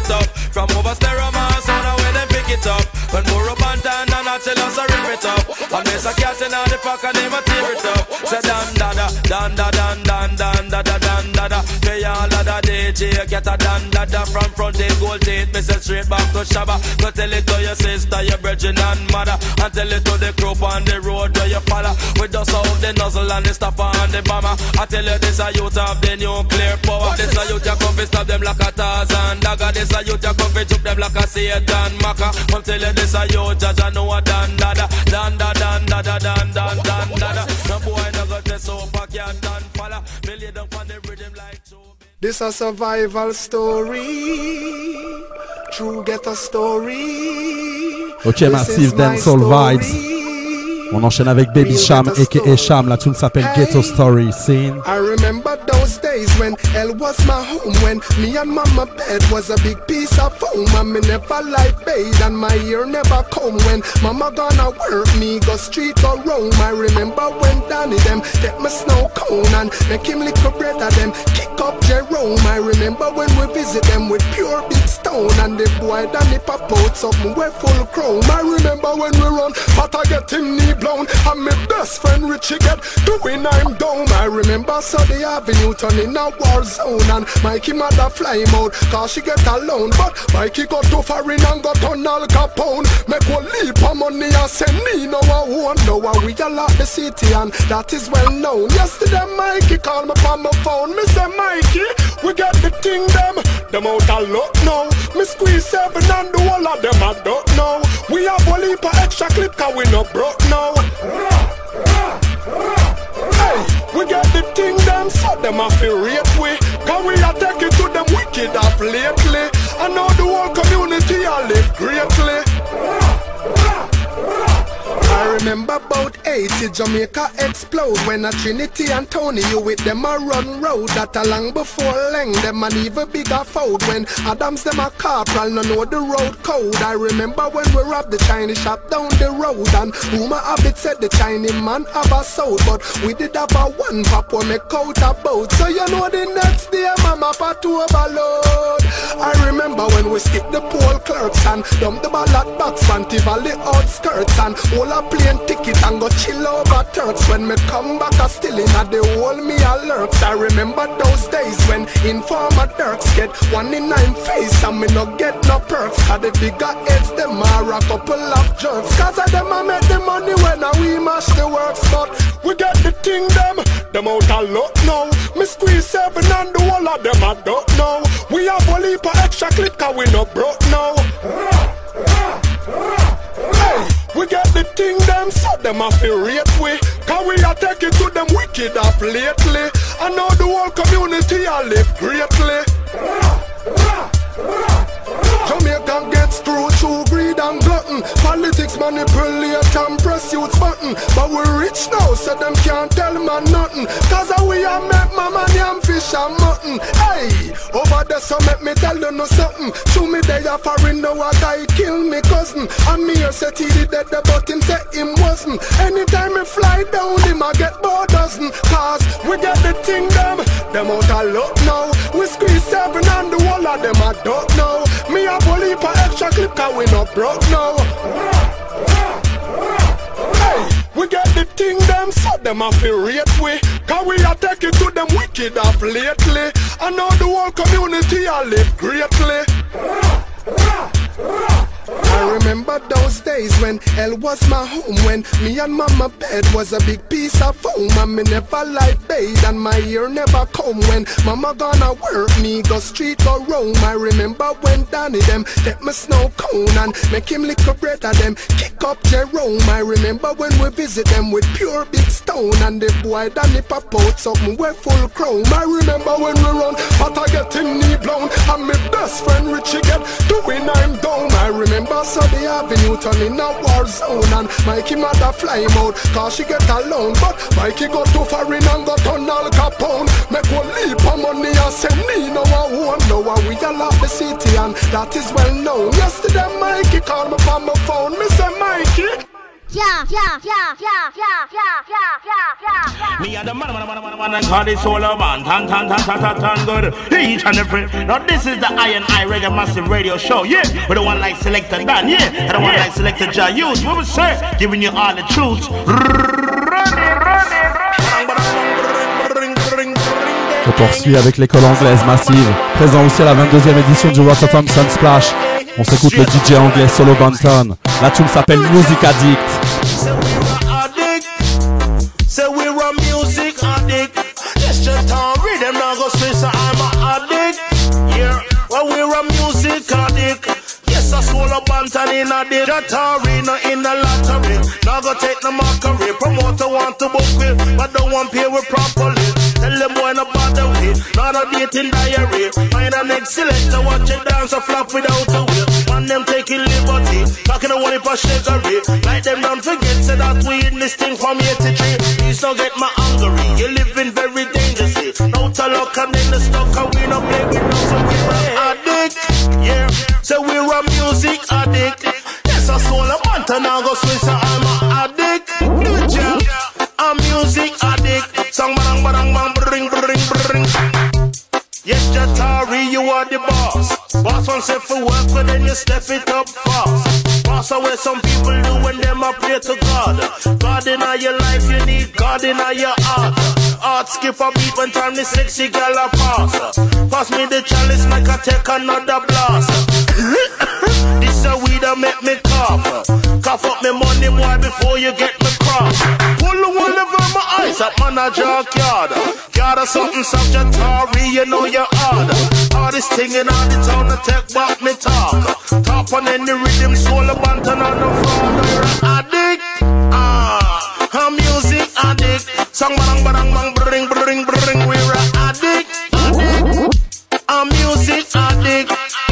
From over Steroma, sound away them pick it up. When Burro Bantan and I tell us to rip it up. And there's a cat in the park and them a tear it up. Say dan dada, dan da dan dan dan dada dan dada. Pay all of the DJ, get a dan dada. From front end gold teeth, me say straight back to Shabba. Go tell it to your sister, your virgin and mother. And tell it to the group on the road where you follow. We just out the nozzle and the stopper and the bomber. I tell you this a youth of the nuclear power. This a youth you come fi stop them like a Tarzan dagger. This a youth you come fi juke them like a Satan Maka. Come tell you this a youth judge I know a dan dada. Dan da dan dada dan dan dan dada. No boy no go test over can't dan falla. Me lay down on the rhythm like This a survival story, true ghetto story. Ok, Massive Dancehall Vibes. On enchaîne avec Baby Sham, aka Sham. La tune s'appelle Ghetto Story. Scene. I remember those days when hell was my home, when me and mama bed was a big piece of foam, and me never like bathe and my ear never comb. When mama gonna work, me go street or roam. I remember when Danny them take my snow cone and make him lick a bread of them, kick up Jerome. I remember when we visit them with pure big stone, and the boy Danny pop out something we full chrome. I remember when we run, but I get him knee blown, and my best friend Richie get doing I'm down. I remember Sunday Avenue turning a war zone, and Mikey mother fly him out cause she get alone. But Mikey got to foreign and got on Al Capone. Make one leap of money and send me no one won't know how we all the city, and that is well known. Yesterday Mikey called me on my phone. Me say Mikey, we get the thing them out a lot now. Me squeeze 7 and the whole of them I don't know. We have a leap of extra clip cause we no broke now. Hey, we get the thing them, so them a feel rate we. Cause we a take it to them wicked up lately. I know the whole community a live greatly. I remember about 80 Jamaica explode when a Trinity and Tony you with them a run road. That a long before Leng them an even bigger fold. When Adams them a corporal no know the road code. I remember when we robbed the Chinese shop down the road, and rumor habit said the Chinese man have a soul, but we did have a one pop or make out a boat. So you know the next day mama for to overload. I remember when we stick the poll clerks and dump the ballot box from Tivoli outskirts, and all a plane ticket and go chill over Turks. When me come back a still in a the whole me a lurks. I remember those days when informer Turks get 1 in 9 face and me no get no perks. Cause the bigger heads them are a couple of jerks. Cause of them I make the money when we mash the works. But we get the thing them out a lot now. Me squeeze 7 and the whole of them I don't know. We have a leap of extra clip cause we no broke now. Hey, we get the thing them, so them a feel rate we. Cause we a take it to them wicked up lately. I know the whole community a live greatly. Jamaican gets through greed and glutton. Politics manipulate and press youth's button. But we rich now, so them can't tell man nothing. Cause we a make mama yam fish and mutton. Hey, over there so make me tell you no something. Show me they a foreign now a guy kill me cousin. And me here said he did that but him say him wasn't. Anytime me fly down him I get more dozen. Cause we get the thing them out a lot now. We squeeze 7 and the whole of them I don't know. Me a bully for extra clip cause we not broke now. Hey, we get the thing them, so them a feel rate we. Cause we a take it to them wicked up lately. I know the whole community a live greatly. I remember those days when hell was my home, when me and mama bed was a big piece of foam, and me never like bathe and my ear never comb. When mama gonna work, me go street or roam. I remember when Danny them take my snow cone and make him lick a bread of them, kick up Jerome. I remember when we visit them with pure big stone, and the boy Danny pop out something we full chrome. I remember when we run, but I get him knee blown, and my best friend Richie get doing I'm down. I remember Sunday Avenue turning a war zone, and Mikey mother fly him out cause she get alone. But Mikey got too foreign and got on Al Capone. Make one leap of money and send me no one won't know how we all love the city, and that is well known. Yesterday Mikey called me on my phone. Me say Mikey, Me and the man, and call this all over, tan good. Each and every. Now this is the I Reggae Massive Radio Show, yeah. With the one like Selector Dan, yeah. And the one like Selector Jah Youth. What we say? Giving you all the truth. On poursuit avec l'école anglaise Massive, présent aussi à la 22e édition du Rotterdam Sun Splash. On s'écoute le DJ anglais Solo Banton. La tune s'appelle Music Addict. Say we're a music addict. Let's just read them now go say so I'm a addict. Yeah, well we're a music addict. Yes, I swallow Banton in a day. Jatari no in the lottery. Now go take the mockery. Promoter want to book with, but don't want pay with properly. Tell them boy no bother with. Not a dating diary. Find an excellent to watch it dance a flop without a will. Man them taking liberty. Talking to one if a sugarry. Like them don't forget say that we in this thing from 83. Please don't get my hungry. You're living very dangerously. No to luck and then the stuff and we no play with no so we're addict. Yeah, so we're a music addict. Yes, I soul a month and I go swing so I'm a addict. Yeah, I'm music addict. Song bang bang bang bring bring bring. Yes, Jatari, you are the boss. Boss one say for work, but then you step it up fast. Boss away some people do when them a pray to God. God in all your life, you need God in all your heart. Heart skip a beat when time the sexy girl a pass. Pass me the chalice, make I take another blast. This a weed that make me cough. Cough up me money boy before you get me cross. Pull the one over my eyes up man a junkyard. Yard or something subject Jatari, you know you're hard. All this thing in all the town to take back me talk. Top on any rhythm, soul a Banton on the floor. Addict, I'm music addict. Song bang bang bang bring bring bring. We're addict, I'm music addict.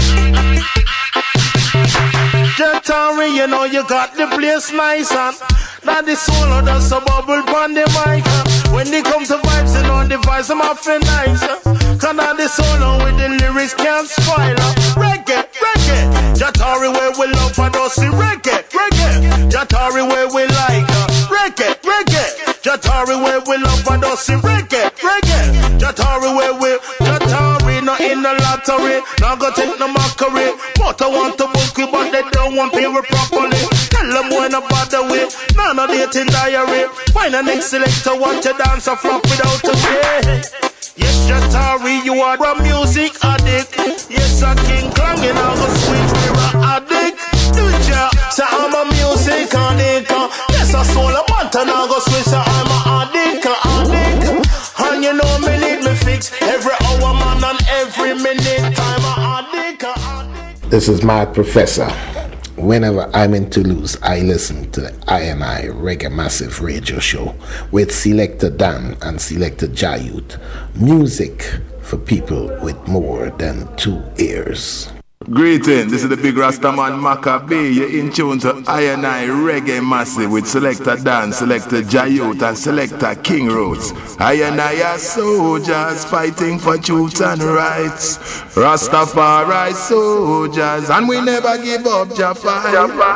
Jatari, you know you got the place nice and now the solo does a bubble on the mic. When they come to vibes, you know the vibes I'm often nice. Cause now the solo with the lyrics can't spoil. Reggae, reggae, Jatari where we love and don't see reggae, reggae, Jatari where we like. Reggae, reggae, Jatari where we love and don't see reggae, reggae, Jatari where we, Jatari not in the lottery. Now go take the mockery. But I want to book you, but they don't want pay properly. Tell them when I bother with, none of dating diary. Find an excellent to watch a dance a flop without a pay. Yes, Jatari, you are a music addict. Yes, a King Klang and I go switch, we're addict. So I'm a music addict. Yes, I soul a month and I go switch, so I'm a addict, addict. And you know me need me fix every hour, man, and every minute. I'm a addict, addict. This is my professor. Whenever I'm in Toulouse, I listen to the I Reggae Massive Radio Show with Selector Dan and Selector Jah Youth. Music for people with more than 2 ears. Greetings, this is the big Rastaman Maccabee. You're in tune to I Reggae Massive with Selector Dan, Selector Jah Youth and Selector King Rhodes. I are soldiers fighting for truth and rights. Rastafari soldiers, and we never give up, Jafai.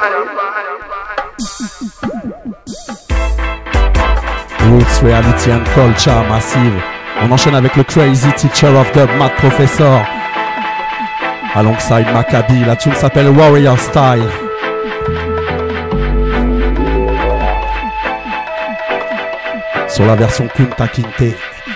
Roots, Reality and Culture Massive. On enchaîne avec le Crazy Teacher of Dub, Mad Professor. Alongside Maccabee, la tune s'appelle Warrior Style. Sur la version Kunta Kinte.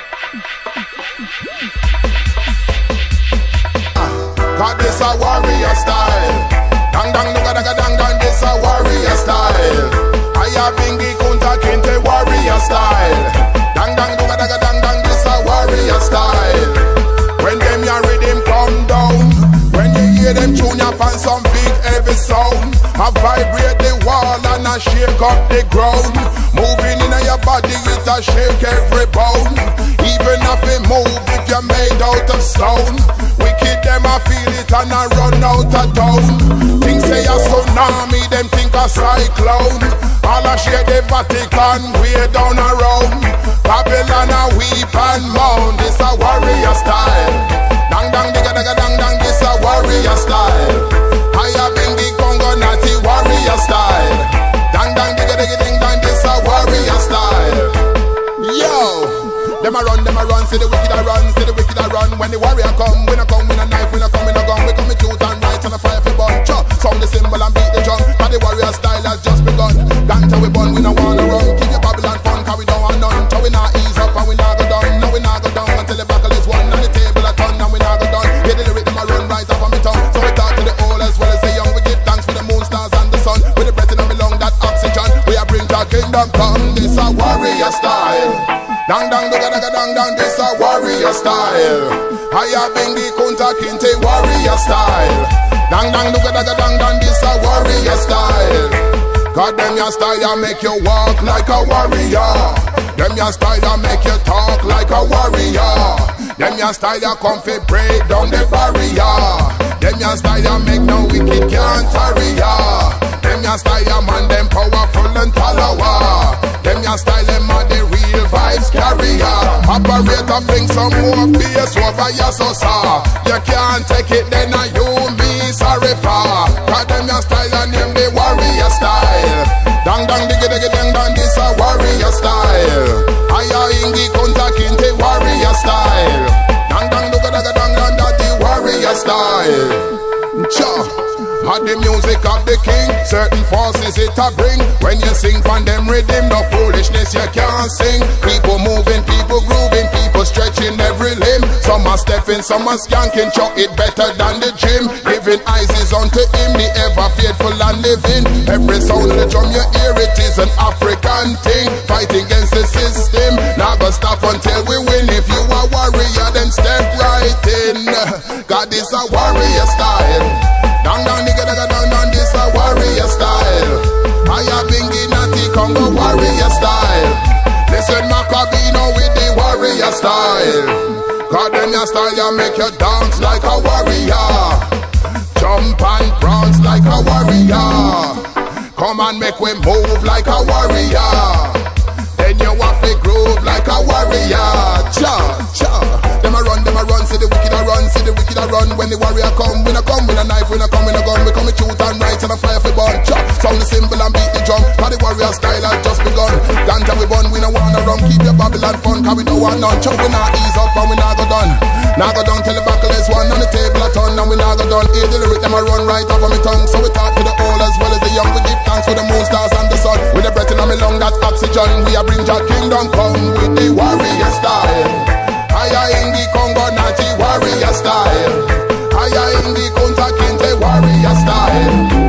Cause this a warrior style. Dang dang dang dang dang dang, this a warrior style. I have Bingi Kunta Kinte warrior style. Dang dang dang dang dang dang, this a warrior style. When them your rhythm come down, when you hear them tune up on some big heavy sound, I vibrate the wall and I shake up the ground. Moving in your body, it a shake every bone. Even if it move, if you're made out of stone. Wicked them I feel it and I run out of town. Things say a tsunami, them think a cyclone. All I share the Vatican, way down around. Babylon a weep and moan. This a warrior style. Dang dang digga digga dang dang, this a warrior style. I have been the Congo Natty warrior style. Dang dang digga digga And the warrior come, we no come with a knife, we no come with a gun. We come with truth and right and a fire for bun. Sound the cymbal and beat the drum, cause the warrior style has just begun. Ganja we bun, we no wanna run. Keep your Babylon fun, cause we don't want none. So we not ease up and we not go down. No, we not go down until the buckle is won. And the table a turn and we not go down. Hear the lyric, them a run right off of me tongue. So we talk to the old as well as the young. We give thanks for the moon, stars and the sun. With the breath in our lung, that oxygen. We a bring our kingdom come. This a warrior style. Dang dang duga daga dang dang. This a warrior style. Haya bingi kunta kinte warrior style. Dang dang duga daga dang dang. This a warrior style. God them your style ya make you walk like a warrior. Them your style ya make you talk like a warrior. Them your style ya come fi break down the barrier. Them your style ya make no wicked can't tarry ya. Them your style ya man them powerful and talawa. Them your style them are the real vibes carrier. Operator bring some more bass over your sosa. You can't take it then you me sorry for. Cause them your style ya name the warrior style. Dang dang diggy diggy dang dang this a warrior style. Aya ingi kunta kinte warrior style. Dang dang duga daga dang dang that the warrior style. Cha. Had the music of the king, certain forces it a bring. When you sing from them rhythm, no foolishness you can't sing. People moving, people grooving, people stretching every limb. Some are stepping, some are skanking, chuck it better than the gym. Giving eyes is unto him, the ever faithful and living. Every sound of the drum you hear, it is an African thing. Fighting against the system, not gonna stop until we win. If you are warrior, then step right in. God is a warrior style. Dang dang nigga daga dang dang, this a warrior style. Aya bingi nati Congo warrior style. Listen Macabino with the warrior style. God them your style ya make you dance like a warrior. Jump and prance like a warrior. Come and make we move like a warrior. Then you have to groove like a warrior. Cha cha. Them a run, see the wicked a run, see the wicked a run. When the warrior come, we no come with a knife, we no come with a gun. We come with truth and right and a fire for burn. Chop, sound the cymbal and beat the drum. Cause the warrior style has just begun. Ganja we bun, we no wanna run. Keep your Babylon fun, cause we don't want none. Chop, we not ease up and we not go done. Not go down till the buckle is won. On the table a turn and we not go done. Hear the lyric, them a run right off of me tongue. So we talk to the old as well as the young. We give thanks for the moon, stars and the sun. With the breath in our lung, that oxygen. We a bring your kingdom come with the warrior style. Aya in the Congo Nati warrior style. Aya in the Kunta Kinte warrior style.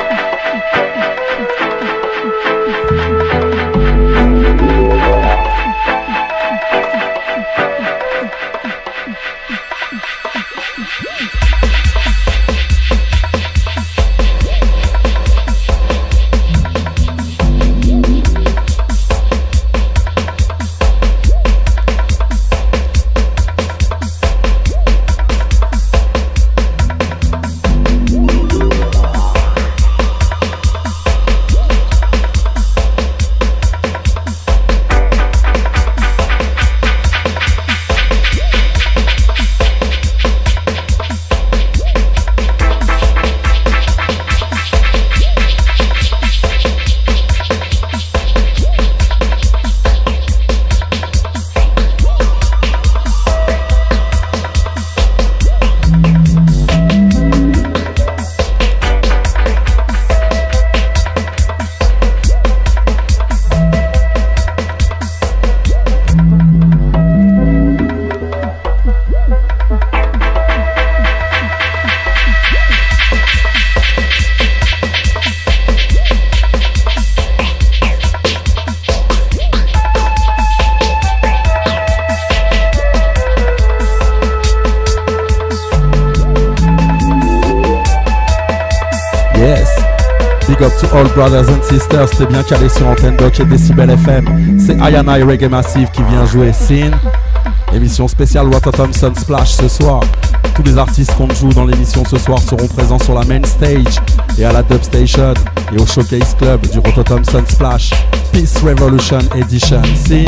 Big up to all brothers and sisters, t'es bien calé sur Antenne Doc et Decibel FM. C'est I Reggae Massive qui vient jouer Sin. Émission spéciale Walter Thompson Splash ce soir. Tous les artistes qu'on joue dans l'émission ce soir seront présents sur la main stage et à la Dub Station et au Showcase Club du Walter Thompson Splash Peace Revolution Edition. Sin.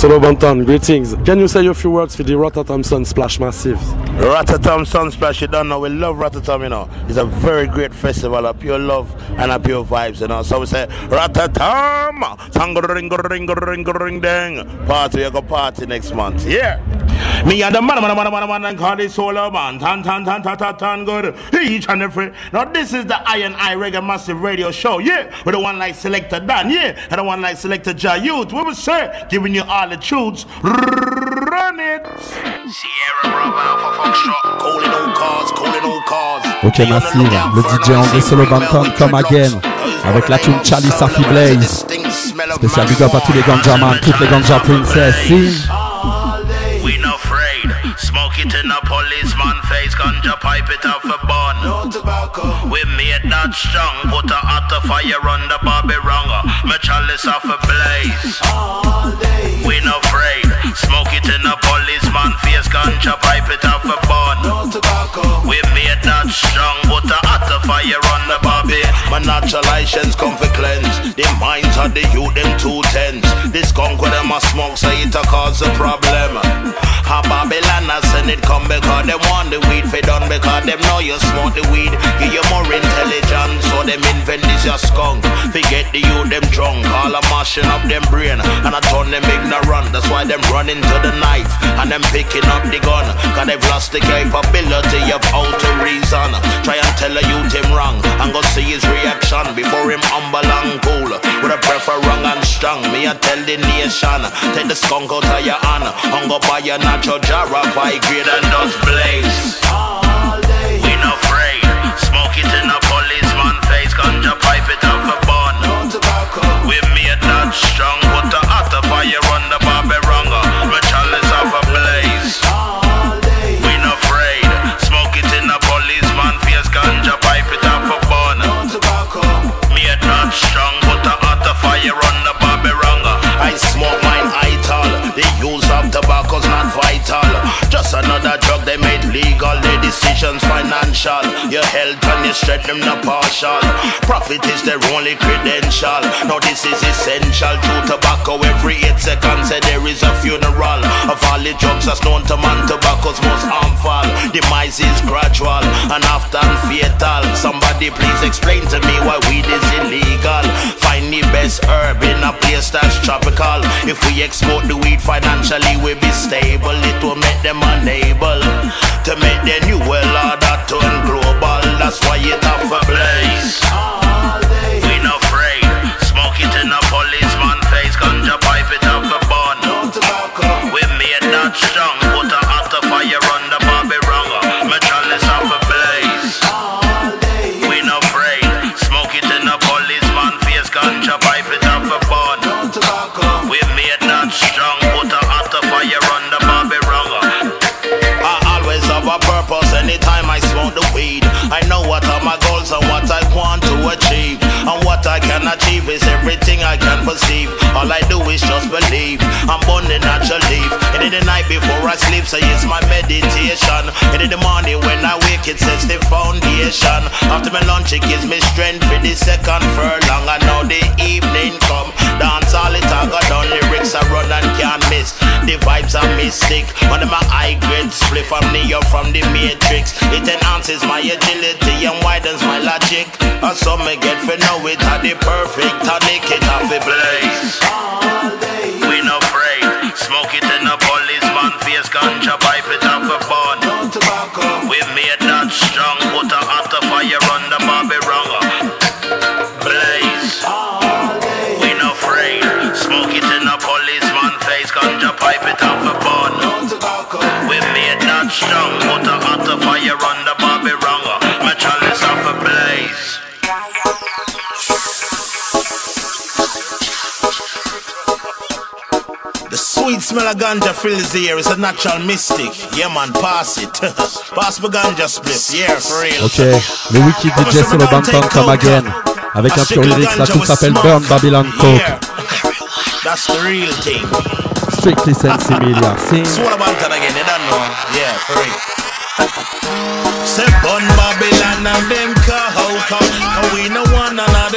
Solo Banton, greetings. Can you say a few words for the Rotterdam Sunsplash Massive? Rotterdam Sunsplash, you don't know, we love Rotterdam, you know. It's a very great festival of pure love and of pure vibes, you know. So we say, Rotterdam, ring, party, we go party next month, yeah. Me and the man, call it Solo Man, tan, good, each and every. Now this is the I&I Reggae Massive Radio Show, yeah. With the one like Selector Dan, yeah. And the one like Selector Jayut, we will say, giving you all the truths, run it. Sierra Bravo Alpha Foxtrot, calling all cars. Ok Massive, le DJ André Solo Banton come again, avec la tune Charlie Safi Blaze. Spécial big up à tous les ganja man, toutes les ganja princesses. We no afraid. Smoke it in a policeman face, ganja pipe it off a bun. No tobacco. We made that strong, put a hotter fire on the Bobby Wronger. My chalice off a blaze. All day. We no afraid. Smoke it in a policeman face, ganja pipe it off a bun. No tobacco. We made that strong, put a hotter fire on the Bobby. My naturalizations come for cleanse. The minds of the youth, them 210s. This skunk with them a smoke, so it a cause a problem. A Babylon has send it come because them want the weed for done because them know you smoke the weed. Give you more intelligence, so them invent this your skunk. Forget the youth, them drunk, all a mashing up them brain and I turn them ignorant. That's why them running to the knife and them picking up the gun. Cause they've lost the capability of how to reason. Try and tell a youth him wrong and go see his reaction before him humble and cool. With a prefer wrong and strong, me I tell the nation, take the skunk out of your hand and go buy your natural jar of high grade and dust blaze. All day. We no afraid. Smoke it in a policeman face, ganja pipe it off a bun. No tobacco. We made that strong, put a hotter fire on the Bobby Wronger. My chalice off a blaze. All day. We no afraid. Smoke it in a policeman face, ganja pipe it off a bun. No tobacco. Made that strong, put a hotter fire on the Bobby Wronger. I smoke mine ital. The use of tobacco's not vital. Just another drug they made legal. Their decisions financial. Your health and your strength them not partial. Profit is their only credential. Now this is essential. Through tobacco every 8 seconds there is a funeral. Of all the drugs that's known to man, tobacco's most harmful. Demise is gradual and often fatal. Somebody please explain to me why weed is illegal. Find the best herb in a place that's tropical. If we export the weed financially we be stable. It will make them unable to make the new world order turn global. That's why it off a blaze. All day. We no afraid. Smoke it in a policeman face, ganja pipe it off a bun. No tobacco. We made that strong, put a hotter fire on the Bobby Wronger. My chalice off a blaze. All day. We no afraid. Smoke it in a policeman face, ganja pipe it off a bun. No tobacco. We made that strong, put a hotter fire on the Bobby Wronger. I always have a purpose anytime I smoke the weed. I know what are my goals and what I want to achieve. And what I can achieve is everything I can perceive. All I do is just believe. I'm born in natural leaf. And in the night before I sleep, so it's my meditation. And in the morning when I wake, it sets the foundation. After my lunch, it gives me strength for the second furlong. I know the evening come. Dance all it I got done. Lyrics I run and can't miss. The vibes are mystic. Under my high grade split from Neo from the Matrix. It enhances my agility and widens my logic. And so me get for know it had the perfect tonic. It off a blaze. All day. We no afraid. Smoke it in a policeman face, ganja pipe it off a bun. No tobacco. We made that strong, put a hotter fire on the Bobby Wronger. Blaze. All day. We no afraid. Smoke it in a policeman face, ganja pipe it off a bun. No tobacco. We made that strong, put a hotter fire on the Bobby Wronger. My chalice off a blaze. The sweet smell of ganja fills the air. It's a natural mystic. Yeah man, pass it. Pass my ganja split. Yeah, for real. Ok, le wiki DJ Solo Banton come again. Avec un pur lyrics, la tune s'appelle Burn Babylon Coke. That's the real thing. Strictly Sensi Media. Sing. Solo Banton again, you don't know. Yeah, for real. Say Burn Babylon and them coke. We no one and them dope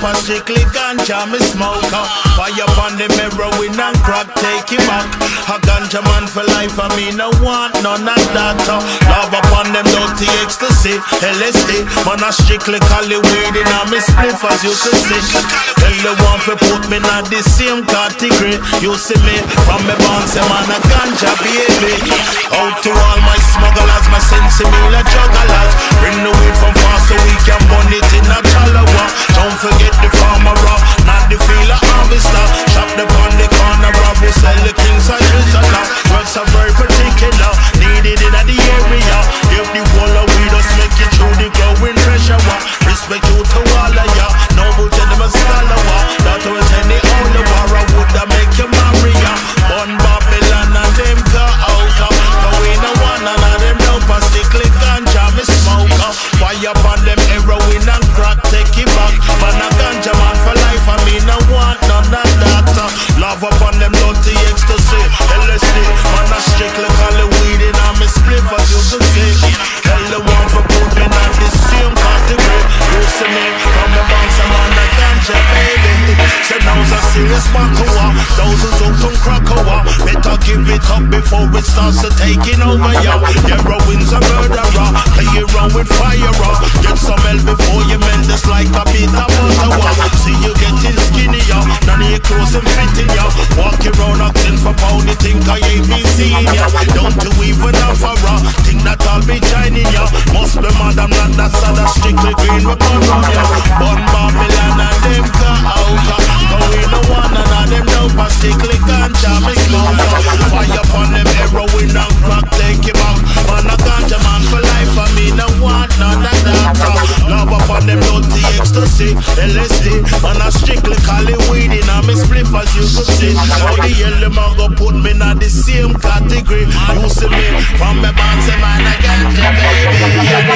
dope and strictly ganja me smoke. Fire upon the heroin and crack, take it back. A ganja man for life, I mean no want none of that. Love upon them dirty ecstasy, LSD. Man I strictly call it weed in a me spliff as you can see. Tell the one for put me in the same category. You see me from me born, say man a ganja baby. Out to all my smugglers, my sensimilla jugglers. Bring the weed from far so we can burn it in a chalawa. Don't forget the farmer rock, not the feeler harvester. Shop the on the corner rock, we sell the kings of Jerusalem. Drugs are very particular, needed in the area. If the wall of weed us make it through the growing pressure. Respect you to all of ya, no but tell them a scholar. That was any only war I would have make you marry ya. Born Babylon and them car out. But we no one and of them dope and strictly ganja me smoke. Fire upon them heroin and crack, take it back. Man a ganja man for life, I mean no want none of that. Love upon them dirty ecstasy, LSD. Man a strictly call it weed in a me spliff as you can see. Hell the one for put me in the same category. You see me from the bounce, I'm on the ganja baby. So now's a serious matter. Those who's out on Krakow, better give it up before it starts to taking over ya. Heroin's a murderer, play around with fire. Get some help before you melt this like a bit of butter. See you getting skinnier, none of your clothes and fitting ya. Walking around acting for pound, you think I ain't been seeing ya. Don't you even offer a think that I'll be joining ya. Must be mad, I'm not that sad, that's strictly green, we come from ya. Born Babylon and them car out. But we no one and of them dope and strictly ganja me smoke. Fire upon them heroin and crack, take it back. Man a ganja man for life, I mean no want none of that. Love upon them dirty ecstasy, LSD. Man a strictly call it weed in a me spliff as you could see. How the hell them a go put me in the same category. You see me from me band, say man a ganja baby. Yeah,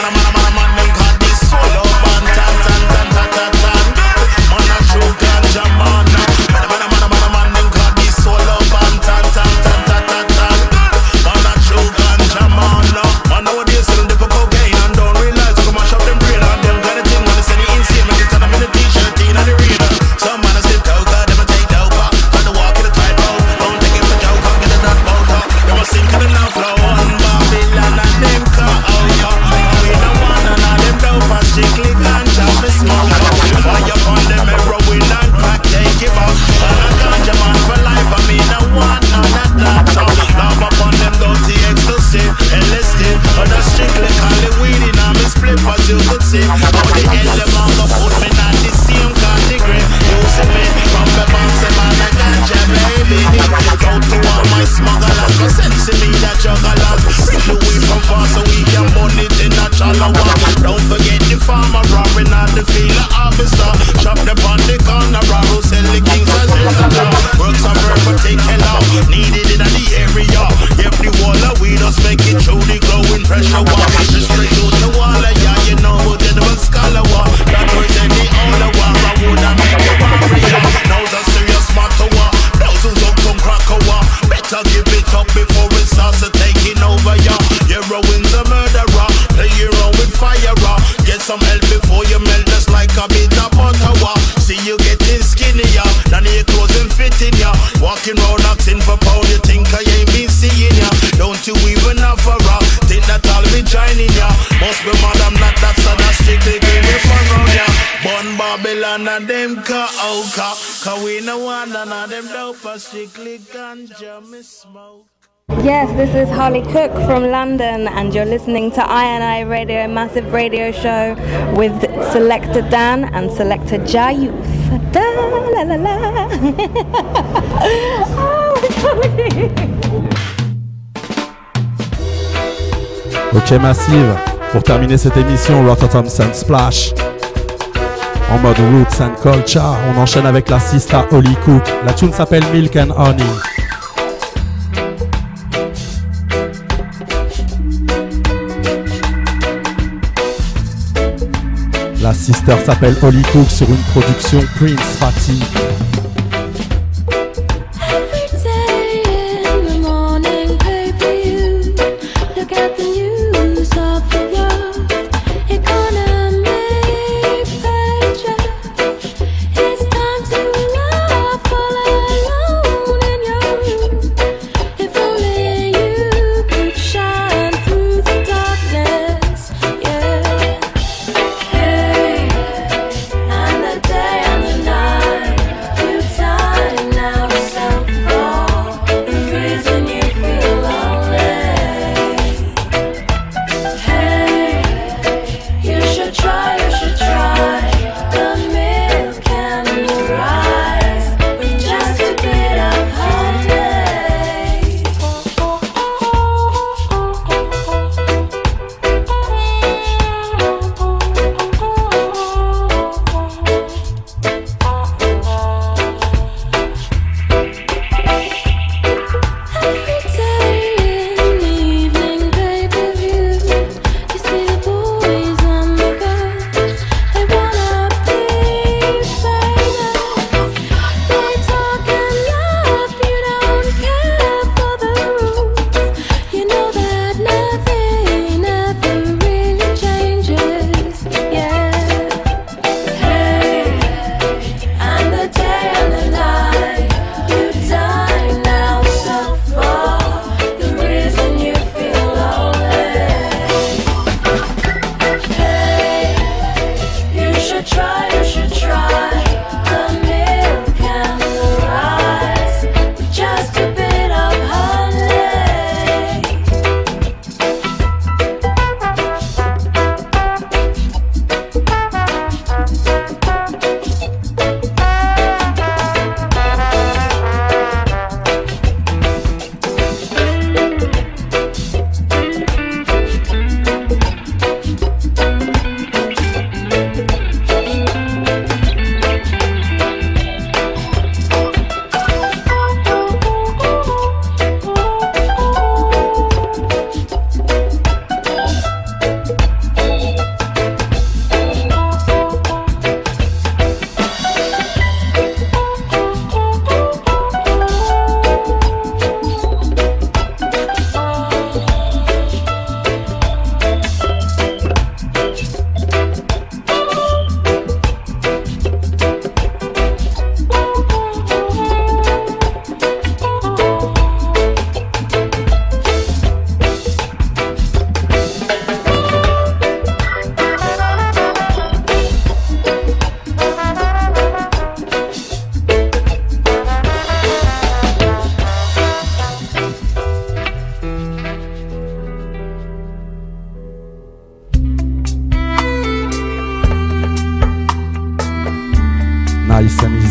man, them got this solo band, tan tan tan tan tan tan. Man a true ganja man. Man, them got this solo band, tan tan tan tan tan tan. Man a true ganja man. Man nowadays selling the cocaine and don't realize how much of them brain and them kind of thing when they send it insane. Man, it's them in the t-shirt, in the reader. Some man a stiff coca, them a take dope. Try to walk in the tightrope, don't take it for joke. Come get it that boat up. Them a sink in the now flow on Babylon and them car out. We no one and all them dope and strictly ganja me smoke. Fire upon them heroin and crack, take it back. Man a ganja man for life, I mean no one none of that. Love upon them dirty ecstasy, LSD. But I strictly call it weed in a me spliff as you could see. How the hell them a go put me in the same category. You see me from the bounce, man a ganja baby. Out to all my smugglers, my sense me that jugglers. Bring the weed from far so we can burn it in a chalawa. Don't forget the farmer roaring and the feeler harvester. Chop the on the corner, who sell the kings as Jerusalem. Works are very particular, needed in the area. If the wall of weed us make it through the growing pressure. Just straight to the wall, yeah, you know what the devil scholar war. That was any other war, I woulda make a warrior. Now's a serious matter war. Thousands of come Krakow. Better give it up before it starts to taking over ya. Heroin's a murderer, play around with fire. Get some help before you melt just like a bit of butter. See you getting skinnier, none of your clothes and fitting ya. Walking round acting for pound, you think I ain't been seeing ya. Don't you even offer a think that I'll be joining ya. Must be mad, I'm not that sad, I strictly give it fun round ya. Born Babylon and them car out. Cause we no one and of them dope and strictly ganja me smoke. Yes, this is Harley Cook from London, and you're listening to I Radio, massive radio show with Selector Dan and Selector Jayouth. Da, la, la, la. Ok Massive, pour terminer cette émission, Rotterdam Sun Splash. En mode Roots and Culture, on enchaîne avec la Sista Holly Cook. La tune s'appelle Milk and Honey. La sister s'appelle Holly Cook sur une production Prince Fatty.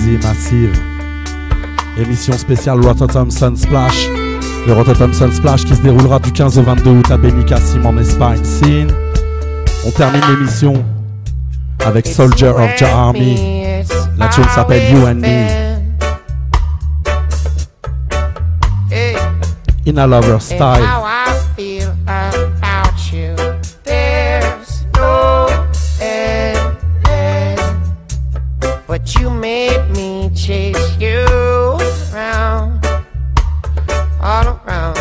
Easy Massive. Émission spéciale Rototom Sunsplash. Le Rototom Sunsplash qui se déroulera du 15 au 22 août à Benicassim en Espagne. Scene. On termine l'émission avec Soldier of Jah Army. La tune s'appelle You and Me. In a lover style. But you made me chase you around, all around.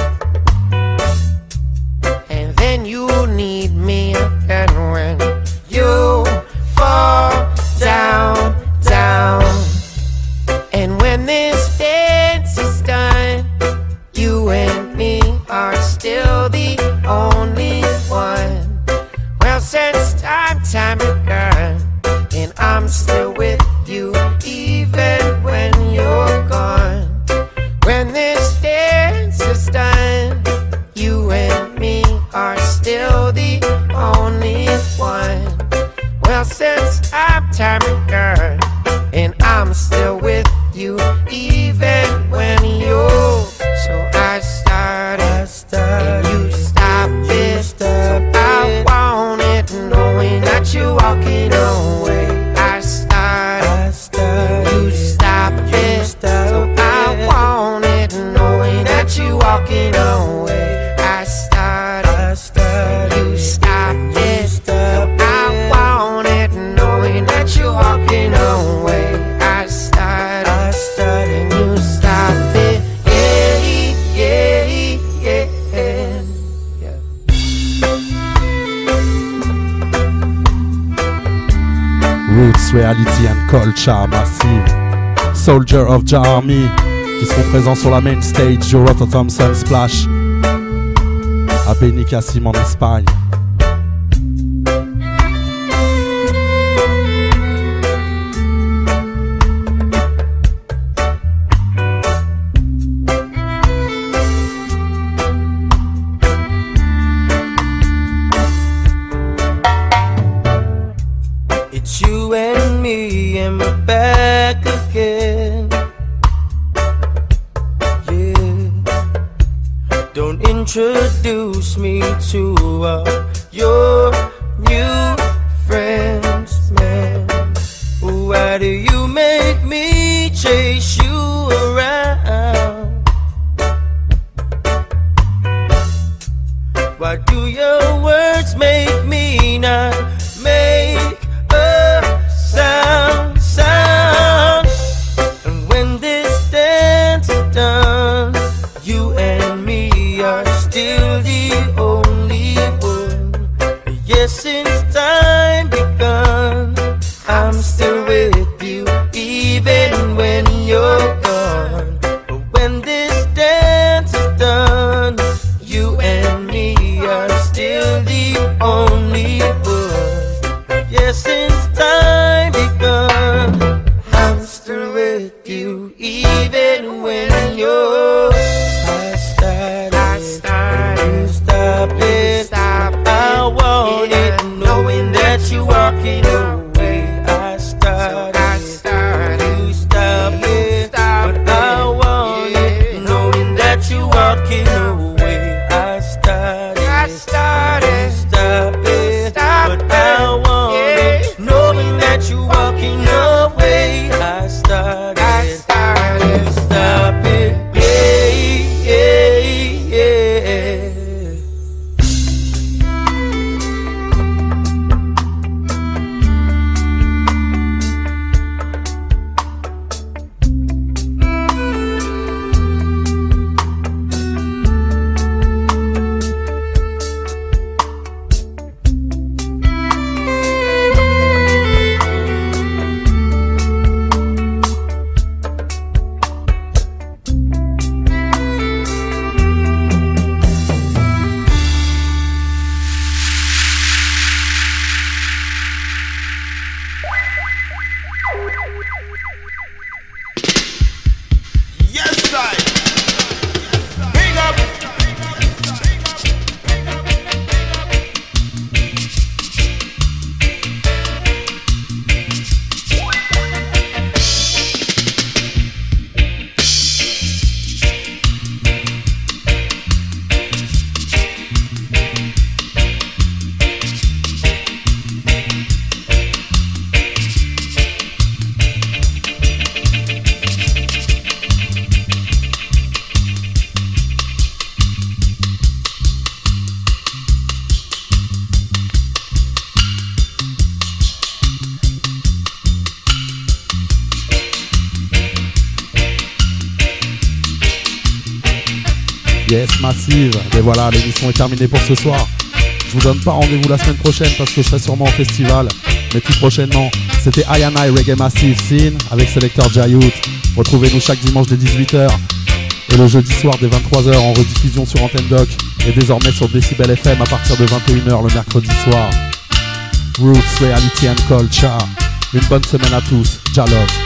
And then you need me again when you fall down, down. And when this dance is done, you and me are still the only one. Well, since time began, and I'm still with you even when you're gone. When this dance is done, you and me are still the only one. Well, since time began, and I'm still with you even when you're. So I started, and you stop it. So I want it, knowing that you're walking away. I started, you stop it. So I want it, knowing that you're walking away. I started, you stop it. So I want it, knowing that you're walking away. I started, and you stop it. Roots, Reality and Culture Massive. Soldier of Jah Army qui seront présents sur la main stage du Rototom Sunsplash à Benicassim en Espagne. It's you and me and we're back again. Yeah. Don't introduce me to your new friends, man. Why do you make me chase you around? Why do your words make me not make sound? And when this dance is done, you and me are still the only one. Yes, since time begun, I'm still with you even when you're gone. But when this dance is done, you and me are still the only one. Yes, since time begun, I'm still with you even when you're. I started, you stop it. I want it, knowing that you're walking away. I started, you stop it. But I want it, knowing that you're walking away. I started, you stop it. But I want it, knowing that you're walking away. I started, you stop it. Yes, Massive. Et voilà, l'émission est terminée pour ce soir. Je vous donne pas rendez-vous la semaine prochaine parce que je serai sûrement au festival. Mais tout prochainement, c'était I&I Reggae Massive Scene avec Selector Jayout. Retrouvez-nous chaque dimanche dès 18h et le jeudi soir dès 23h en rediffusion sur Antenne Doc et désormais sur Decibel FM à partir de 21h le mercredi soir. Roots, Reality and Culture. Une bonne semaine à tous. Ja love.